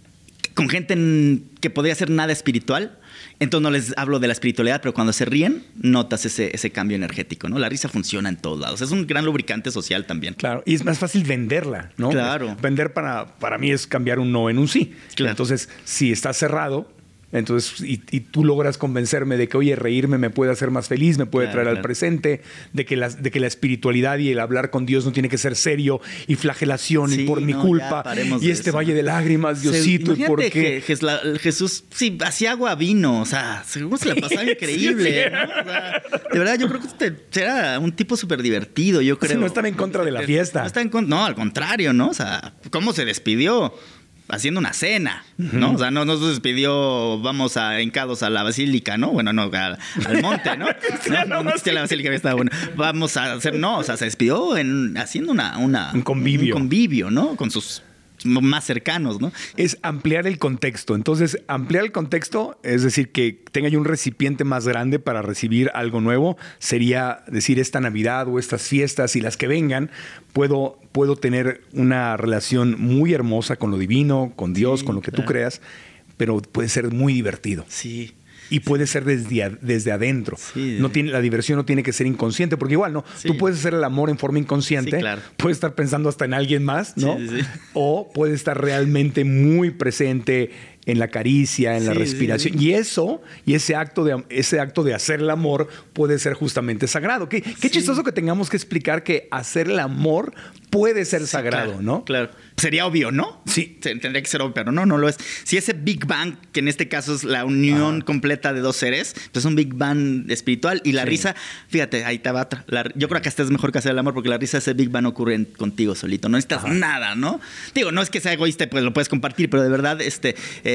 con gente en, que podría ser nada espiritual. Entonces no les hablo de la espiritualidad, pero cuando se ríen, notas ese, ese cambio energético, ¿no? La risa funciona en todos lados. Es un gran lubricante social también. Claro, y es más fácil venderla, ¿no? Claro. Vender para, para mí es cambiar un no en un sí. Claro. Entonces, si está cerrado, entonces, y, y tú logras convencerme de que, oye, reírme me puede hacer más feliz, me puede claro, traer claro. al presente, de que, la, de que la espiritualidad y el hablar con Dios no tiene que ser serio y flagelación sí, y por no, mi culpa y este valle de lágrimas, Diosito, se, y por qué. Que Jesús, sí, hacía agua vino, o sea, seguro se la pasaba increíble. Sí, ¿no? O sea, de verdad, yo creo que este era un tipo súper divertido, yo creo. Sí, no estaba en contra de la fiesta. No, está en con, no, al contrario, ¿no? O sea, ¿cómo se despidió? Haciendo una cena, ¿no? Uh-huh. O sea, no nos despidió, vamos a hincados a la basílica, ¿no? Bueno, no, a, al monte, ¿no? no, no, no la basílica estaba bueno. Vamos a hacer, no, o sea, se despidió en, haciendo una, una... Un convivio. Un convivio, ¿no? Con sus más cercanos, ¿no? Es ampliar el contexto. Entonces, ampliar el contexto, es decir, que tenga yo un recipiente más grande para recibir algo nuevo, sería decir, esta Navidad o estas fiestas y las que vengan, puedo, puedo tener una relación muy hermosa con lo divino, con Dios, sí, con lo que claro. tú creas, pero puede ser muy divertido. Sí. Y puede ser desde, desde adentro. Sí, no tiene, la diversión no tiene que ser inconsciente, porque igual, ¿no? Sí. Tú puedes hacer el amor en forma inconsciente. Sí, claro. Puedes estar pensando hasta en alguien más, ¿no? Sí, sí, sí. O puedes estar realmente muy presente en la caricia, en sí, la respiración. Sí, sí. Y eso, y ese acto de ese acto de hacer el amor puede ser justamente sagrado. Qué, qué sí. chistoso que tengamos que explicar que hacer el amor puede ser sí, sagrado, claro, ¿no? Claro. Sería obvio, ¿no? Sí. Tendría que ser obvio, pero no, no lo es. Si ese Big Bang, que en este caso es la unión ah. completa de dos seres, pues es un Big Bang espiritual. Y la sí. risa, fíjate, ahí te va otra. La, yo creo que hasta es mejor que hacer el amor, porque la risa, ese Big Bang ocurre en, contigo solito. No necesitas Ajá. nada, ¿no? Digo, no es que sea egoísta, pues lo puedes compartir, pero de verdad, este...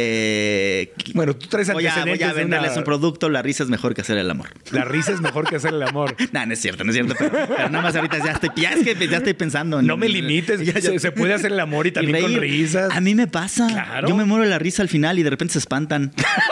Eh, bueno, tú traes voy a, antecedentes voy a venderles una... un producto, la risa es mejor que hacer el amor. La risa es mejor que hacer el amor. No, no es cierto, no es cierto. Pero, pero nada más ahorita ya estoy, ya, es que ya estoy pensando. No en, me limites, ya, ya, se, se puede hacer el amor y también y con risas. A mí me pasa. Claro. Yo me muero de la risa al final y de repente se espantan.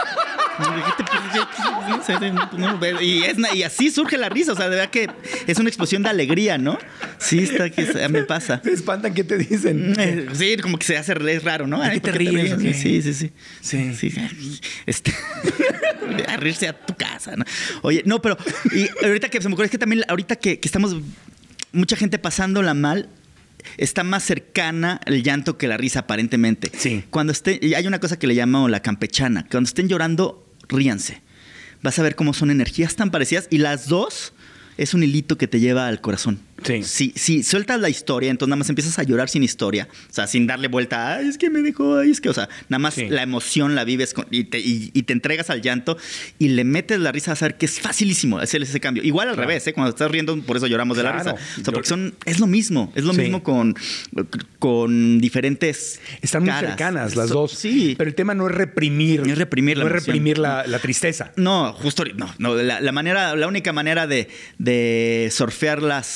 y, es, y así surge la risa. O sea, de verdad que es una explosión de alegría, ¿no? Sí, está que me pasa. ¿Te espantan? ¿Qué te dicen? Sí, como que se hace es raro, ¿no? Ay, ¿Qué te ríes? Te sí, sí, sí. Sí, sí. Este, a reírse a tu casa, ¿no? Oye, no, pero y ahorita que se me ocurre es que también ahorita que, que estamos mucha gente pasándola mal, está más cercana el llanto que la risa, aparentemente. Sí. Cuando esté, hay una cosa que le llamo la campechana. Cuando estén llorando, ríanse. Vas a ver cómo son energías tan parecidas y las dos es un hilito que te lleva al corazón. Sí. Si, si sueltas la historia, entonces nada más empiezas a llorar sin historia. O sea, sin darle vuelta. Ay, es que me dejó. Ay, es que, o sea, nada más sí. la emoción la vives con, y, te, y, y te entregas al llanto y le metes la risa a saber que es facilísimo hacer ese cambio. Igual al claro. revés, ¿eh? Cuando estás riendo, por eso lloramos de claro. la risa. O sea, porque son, es lo mismo. Es lo sí. mismo con, con diferentes. Están muy caras. cercanas las so, dos. Sí. Pero el tema no es reprimir. No es reprimir la No es reprimir la, la tristeza. No, justo. No, no la, la manera, la única manera de, de surfear las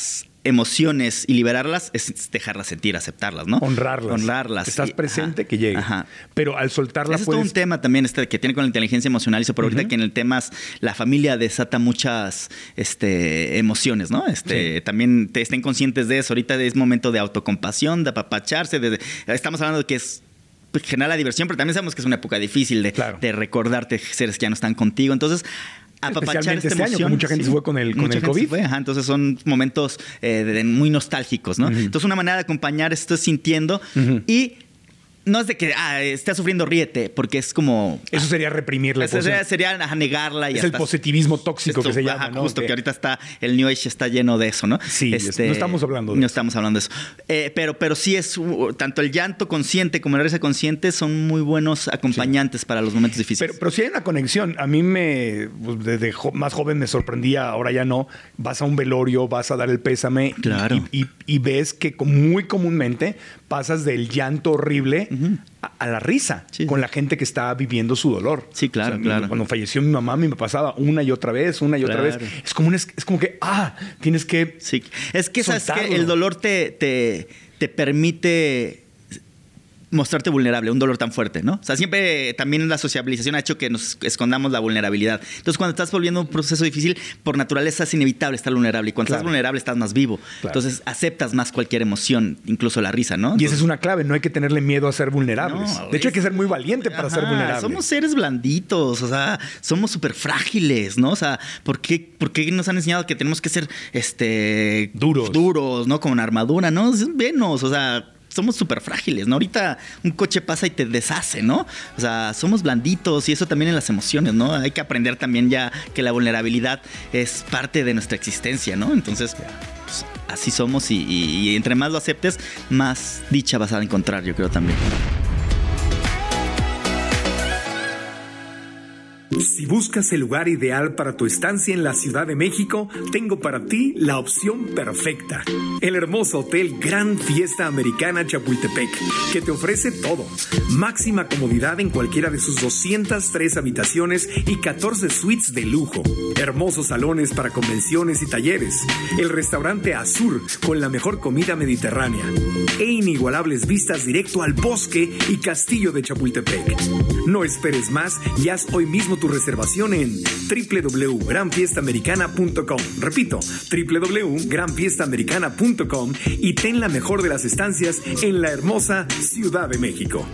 emociones y liberarlas es dejarlas sentir, aceptarlas, ¿no? Honrarlas. Honrarlas. Estás Y- presente, ajá, que llegue. Ajá. Pero al soltarla Ese es puedes... todo un tema también este que tiene con la inteligencia emocional. Y eso, pero ahorita Ujú. que en el tema es- la familia desata muchas este, emociones, ¿no? Este, Sí. También te estén conscientes de eso. Ahorita es momento de autocompasión, de apapacharse. De, de- estamos hablando de que es pues, genera la diversión, pero también sabemos que es una época difícil de, Claro. de recordarte seres que ya no están contigo. Entonces, apapachar Especialmente esta este año, que emoción, mucha gente se fue con el- con mucha el gente se COVID. fue, ajá, entonces son momentos eh, de- muy nostálgicos, ¿no? Ujú. Entonces, una manera de acompañar esto es sintiendo Ujú. y no es de que ah, estás sufriendo, ríete, porque es como. Eso sería reprimir la Eso sería, emoción. sería ajá, negarla. Y Es el hasta- positivismo tóxico esto, que se ajá, llama, ¿no? Justo, Que- que ahorita está, el New Age está lleno de eso, ¿no? Sí, es- no estamos hablando de No eso. estamos hablando de eso. Eh, pero, pero sí es, uh, tanto el llanto consciente como la risa consciente son muy buenos acompañantes para los momentos difíciles. Pero, pero sí hay una conexión. A mí me, pues, desde jo- más joven me sorprendía, ahora ya no. Vas a un velorio, vas a dar el pésame y- Claro. y, y- y ves que com- muy comúnmente pasas del llanto horrible a, a la risa Sí. con la gente que está viviendo su dolor. Sí, claro, mi- claro. Cuando falleció mi mamá, a mí me pasaba una y otra vez, una y otra Claro. vez. Es como, un es, es como que, ah, tienes que... Sí, es que sabes que soltarlo. el dolor te, te, te permite mostrarte vulnerable, un dolor tan fuerte, ¿no? O sea, siempre también la sociabilización ha hecho que nos escondamos la vulnerabilidad. Entonces, cuando estás volviendo un proceso difícil, por naturaleza es inevitable estar vulnerable. Y cuando Claro. estás vulnerable, estás más vivo. Claro. Entonces, aceptas más cualquier emoción, incluso la risa, ¿no? Y esa es una clave, no hay que tenerle miedo a ser vulnerables. No, de hecho, hay que es- ser muy valiente para ser Ajá, vulnerable. Somos seres blanditos, o sea, somos súper frágiles, ¿no? O sea, ¿por qué, por qué nos han enseñado que tenemos que ser este Duros. duros, ¿no? Como una armadura, ¿no? Venos, o sea, somos súper frágiles, ¿no? Ahorita un coche pasa y te deshace, ¿no? O sea, somos blanditos y eso también en las emociones, ¿no? Hay que aprender también ya que la vulnerabilidad es parte de nuestra existencia, ¿no? Entonces, pues, así somos y, y- y entre más lo aceptes, más dicha vas a encontrar, yo creo también. Si buscas el lugar ideal para tu estancia en la Ciudad de México, tengo para ti la opción perfecta. El hermoso hotel Gran Fiesta Americana Chapultepec, que te ofrece todo. Máxima comodidad en cualquiera de sus doscientas tres habitaciones y catorce suites de lujo. Hermosos salones para convenciones y talleres. El restaurante Azur, con la mejor comida mediterránea. E inigualables vistas directo al bosque y castillo de Chapultepec. No esperes más y haz hoy mismo tu reservación en doble u doble u doble u punto gran fiesta americana punto com. Repito, doble u doble u doble u punto gran fiesta americana punto com y ten la mejor de las estancias en la hermosa Ciudad de México.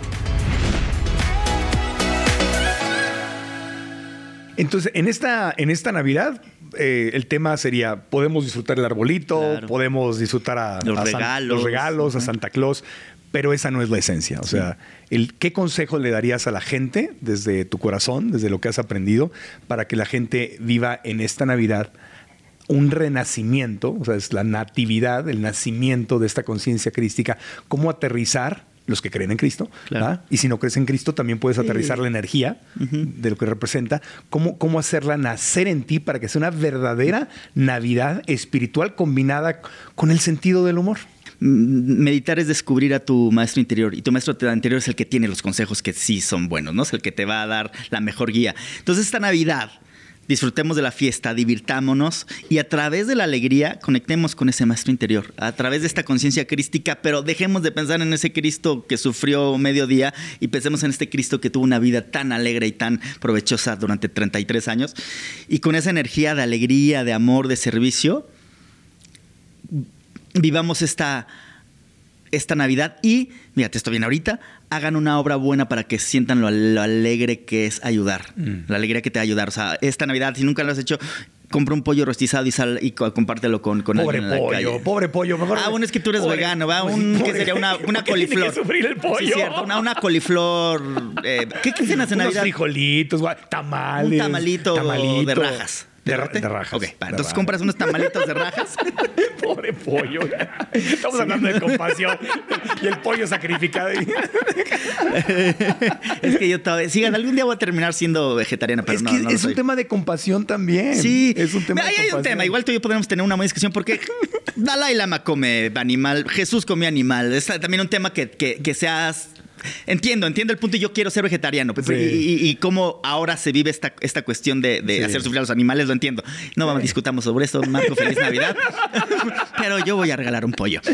Entonces, en esta, en esta Navidad, eh, el tema sería, podemos disfrutar el arbolito, Claro. podemos disfrutar a, Los a San- regalos. los regalos, a Ajá. Santa Claus, pero esa no es la esencia. O sea, el, ¿qué consejo le darías a la gente desde tu corazón, desde lo que has aprendido, para que la gente viva en esta Navidad un renacimiento, o sea, es la natividad, el nacimiento de esta conciencia crística, cómo aterrizar los que creen en Cristo, Claro. ¿verdad? Y si no crees en Cristo, también puedes aterrizar la energía de lo que representa, cómo, cómo hacerla nacer en ti para que sea una verdadera Navidad espiritual combinada con el sentido del humor. Mm, Meditar es descubrir a tu maestro interior y tu maestro interior es el que tiene los consejos que sí son buenos, ¿no? Es el que te va a dar la mejor guía. Entonces esta Navidad disfrutemos de la fiesta, divirtámonos y a través de la alegría conectemos con ese maestro interior, a través de esta conciencia crística, pero dejemos de pensar en ese Cristo que sufrió medio día y pensemos en este Cristo que tuvo una vida tan alegre y tan provechosa durante treinta y tres años y con esa energía de alegría, de amor, de servicio, vivamos esta, esta Navidad y, mírate, esto viene ahorita, hagan una obra buena para que sientan lo, lo alegre que es ayudar, Mm. la alegría que te va a ayudar. O sea, esta Navidad, si nunca lo has hecho, compra un pollo rostizado y, sal, y co- compártelo con, con Pobre alguien en la pollo, calle. pobre pollo. Mejor Ah, bueno, es que tú eres Pobre- vegano, ¿va? pues, Un, ¿Qué pobre- sería? Una, una ¿Por qué tiene que coliflor. sufrir el pollo? Sí, cierto. Una, una coliflor. eh, ¿Qué, qué cenas en Unos Navidad? frijolitos, guay, tamales. Un tamalito, tamalito de rajas. De, late? de rajas. Ok, de va, entonces rajas. compras unos tamalitos de rajas. Pobre pollo. Estamos hablando de compasión. Y el pollo sacrificado. Es que yo todavía... Sigan, algún día voy a terminar siendo vegetariana, pero es no, que no lo es un soy. tema de compasión también. Sí. Es un tema Ahí de hay un compasión. tema. Igual tú y yo podríamos tener una buena discusión porque Dalai Lama come animal, Jesús comía animal. Es también un tema que, que, que se ha entiendo, entiendo el punto y yo quiero ser vegetariano. Sí. Y, y, y cómo ahora se vive esta, esta cuestión de, de sí. hacer sufrir a los animales, lo entiendo. No vamos, sí. discutamos sobre esto, Marco, feliz Navidad. Pero yo voy a regalar un pollo.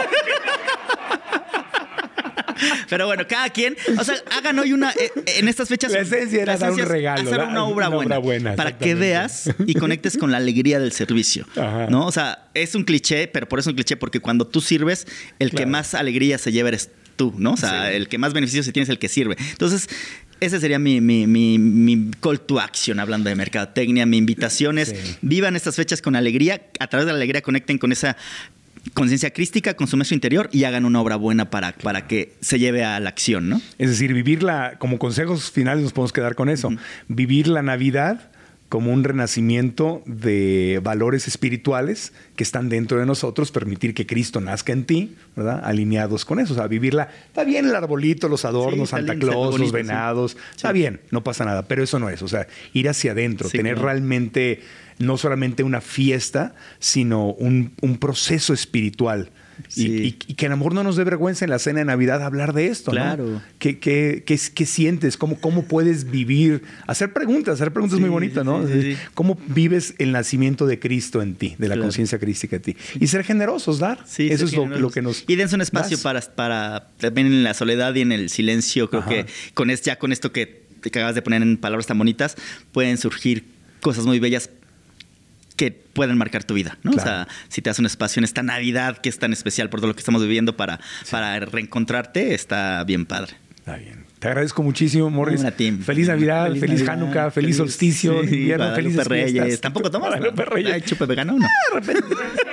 Pero bueno, cada quien, o sea, hagan hoy una, eh, en estas fechas. La esencia era dar un regalo. Hacer una obra una buena. Obra buena para que veas y conectes con la alegría del servicio. Ajá. ¿No? O sea, es un cliché, pero por eso es un cliché, porque cuando tú sirves, el claro. que más alegría se lleva eres tú, ¿no? O sea, sí. el que más beneficios se tiene es el que sirve. Entonces, ese sería mi, mi, mi, mi call to action, hablando de mercadotecnia. Mi invitación es, sí. vivan estas fechas con alegría. A través de la alegría conecten con esa conciencia crística, con su maestro interior y hagan una obra buena para, para que se lleve a la acción, ¿no? Es decir, vivirla, como consejos finales nos podemos quedar con eso. Uh-huh. Vivir la Navidad como un renacimiento de valores espirituales que están dentro de nosotros, permitir que Cristo nazca en ti, ¿verdad? Alineados con eso. O sea, vivirla, está bien el arbolito, los adornos, sí, Santa lindo, Claus, bonito, los venados, sí. está sí. bien, no pasa nada, pero eso no es. O sea, ir hacia adentro, sí, tener claro. realmente no solamente una fiesta, sino un, un proceso espiritual. Sí. Y, y, y que a lo mejor no nos dé vergüenza en la cena de Navidad hablar de esto, claro. ¿no? ¿Qué, qué, qué, qué sientes? ¿Cómo, ¿Cómo puedes vivir? Hacer preguntas, hacer preguntas sí, muy bonitas, sí, ¿no? Sí, sí. ¿Cómo vives el nacimiento de Cristo en ti, de la claro. conciencia crística en ti? Y ser generosos, dar. Sí, Eso es lo, lo que nos... Y dense un espacio para, para también en la soledad y en el silencio. Creo Ajá. que con es, ya con esto que, que acabas de poner en palabras tan bonitas, pueden surgir cosas muy bellas que pueden marcar tu vida, ¿no? Claro. O sea, si te das un espacio en esta Navidad que es tan especial por todo lo que estamos viviendo para, sí. para reencontrarte, está bien padre. Está bien. Te agradezco muchísimo, Morris. Una team. Feliz Navidad, feliz, feliz Hanukkah, feliz, feliz solsticio, sí, invierno, felices Reyes. fiestas. ¿Tampoco tomas? ¿Hay chupe vegano o no? Ah, de repente.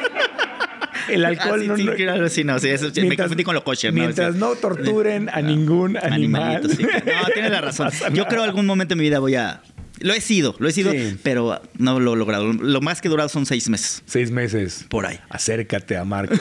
El alcohol ah, sí, no, sí, no, claro, sí, no, sí, eso, mientras, me confundí con lo kosher. Mientras no, no torturen a ningún animal. Sí. No, tienes la razón. No Yo creo que algún momento en mi vida voy a... Lo he sido, lo he sido, sí. pero no lo he logrado. Lo más que he durado son seis meses. Seis meses. Por ahí. Acércate a Marco.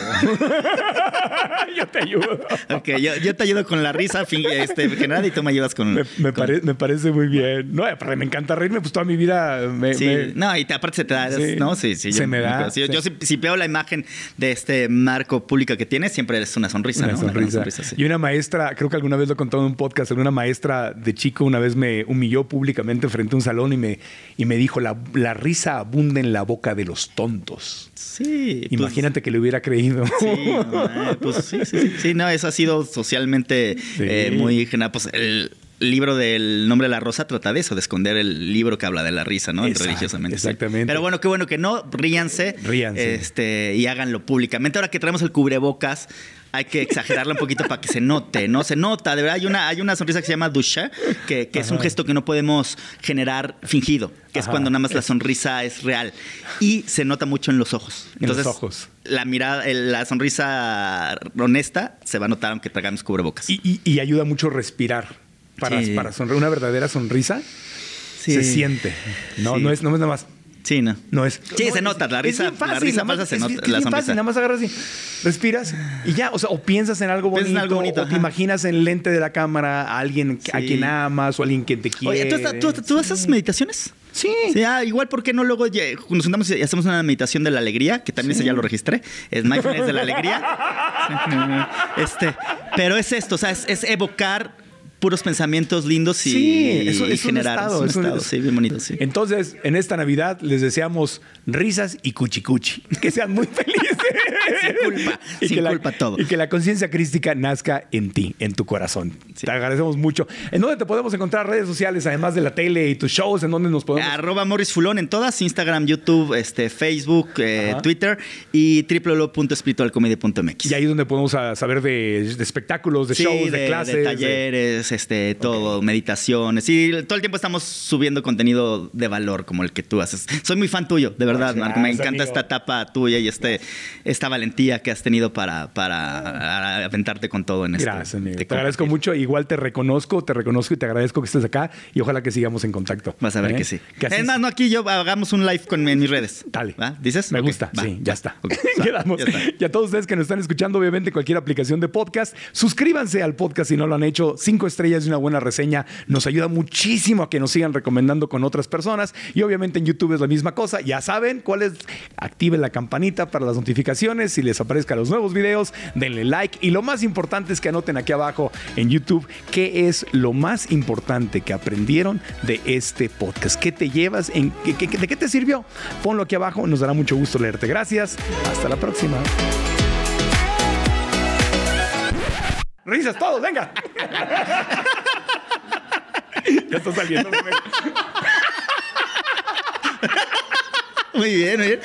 Yo te ayudo. Ok, yo, yo te ayudo con la risa este, general y tú me ayudas con... Me, me, con... pare, me parece muy bien. No, aparte me encanta reírme, pues toda mi vida... Me, sí, me... no, y te, aparte se te da... Sí, ¿no? sí, sí, se yo, me da. Sí, sí. Yo si, si veo la imagen de este Marco pública que tienes, siempre es una sonrisa, una ¿no? Sonrisa. Una sonrisa. Sí. Y una maestra, creo que alguna vez lo he contado en un podcast, una maestra de chico una vez me humilló públicamente frente a un salón y me... Y me dijo, la, la risa abunda en la boca de los tontos. Sí. Imagínate pues, que le hubiera creído. Sí, no, eh, pues sí, sí, sí, sí. No, eso ha sido socialmente sí. eh, muy general. Pues el libro del Nombre de la Rosa trata de eso, de esconder el libro que habla de la risa, ¿no? Exacto, religiosamente. Exactamente. Sí. Pero bueno, qué bueno que no, ríanse. Ríanse. Este, y háganlo públicamente. Ahora que traemos el cubrebocas, hay que exagerarla un poquito para que se note, ¿no? Se nota, de verdad. Hay una, hay una sonrisa que se llama douche, que, que es un gesto que no podemos generar fingido, que Ajá. es cuando nada más la sonrisa es real. Y se nota mucho en los ojos. Entonces, en los ojos. La mirada, la sonrisa honesta se va a notar aunque tragamos cubrebocas. Y, y, y ayuda mucho respirar. Para, sí. para sonreír. Una verdadera sonrisa sí. se siente. No, sí. no, es, no es nada más... Sí, no. No es, sí, no, se nota. La risa, fácil, la risa más, falsa se es, nota. Es, es la bien sonrisa. fácil, nada más agarras así, respiras y ya. O sea, o piensas en algo bonito, en algo bonito o te imaginas en el lente de la cámara a alguien sí. a quien amas o a alguien que te quiere. Oye, ¿tú, tú, tú haces meditaciones? Sí. sí ah, igual, ¿por qué no luego nos juntamos y hacemos una meditación de la alegría? Que también sí. ese ya lo registré. Es Mindfulness de la alegría. este, pero es esto, o sea, es, es evocar puros pensamientos lindos y, sí, eso, y es generar. Un estado, es un es estado, un... sí, bien bonito, sí. Entonces, en esta Navidad les deseamos risas y cuchicuchi. Que sean muy felices. Sin culpa, y sin que culpa la, todo. Y que la conciencia crística nazca en ti, en tu corazón. Sí. Te agradecemos mucho. ¿En dónde te podemos encontrar redes sociales, además de la tele y tus shows? ¿En dónde nos podemos...? Arroba Morris Fulón en todas. Instagram, YouTube, este, Facebook, eh, Twitter y doble u doble u doble u punto espiritual comedy punto m x. Y ahí es donde podemos saber de, de espectáculos, de sí, shows, de, de clases. de talleres, de... este, todo. Okay. Meditaciones. Y todo el tiempo estamos subiendo contenido de valor como el que tú haces. Soy muy fan tuyo, de verdad, Marco. Me encanta amigo. esta etapa tuya y este, esta valentía que has tenido para, para aventarte con todo en esto. Gracias, amigo. Te, te agradezco mucho. Igual te reconozco, te reconozco y te agradezco que estés acá y ojalá que sigamos en contacto. Vas a ver ¿Eh? que sí. Es más, no, aquí yo hagamos un live con, en mis redes. Dale. ¿Va? ¿Dices? Me okay. gusta. Va. Sí, ya está. Okay. Quedamos. Ya está. Y a todos ustedes que nos están escuchando, obviamente, cualquier aplicación de podcast, suscríbanse al podcast si no lo han hecho. Cinco estrellas estrellas y una buena reseña nos ayuda muchísimo a que nos sigan recomendando con otras personas. Y obviamente en YouTube es la misma cosa. Ya saben cuál es. Activen la campanita para las notificaciones. Si les aparezcan los nuevos videos, denle like. Y lo más importante es que anoten aquí abajo en YouTube qué es lo más importante que aprendieron de este podcast. ¿Qué te llevas? En, qué, qué, ¿De qué te sirvió? Ponlo aquí abajo. Nos dará mucho gusto leerte. Gracias. Hasta la próxima. Risas todos, venga. Ya está saliendo. Muy bien, muy bien.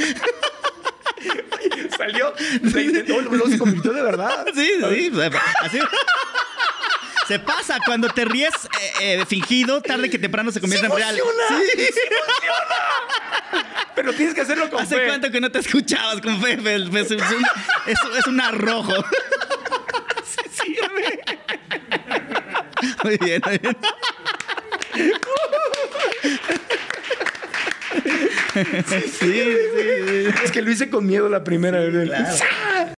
Salió. Se, no, lo se convirtió de verdad. Sí, sí. Así. Se pasa cuando te ríes eh, eh, fingido, tarde que temprano se convierte ¡Sí en real. funciona! Sí, ¡Sí funciona! Pero tienes que hacerlo con ¿Hace fe. cuánto que no te escuchabas con fe? Es, es, un, es, es un arrojo. Sí sirve. Muy bien, muy bien. Sí, sí, sí. Es que lo hice con miedo la primera vez. Claro.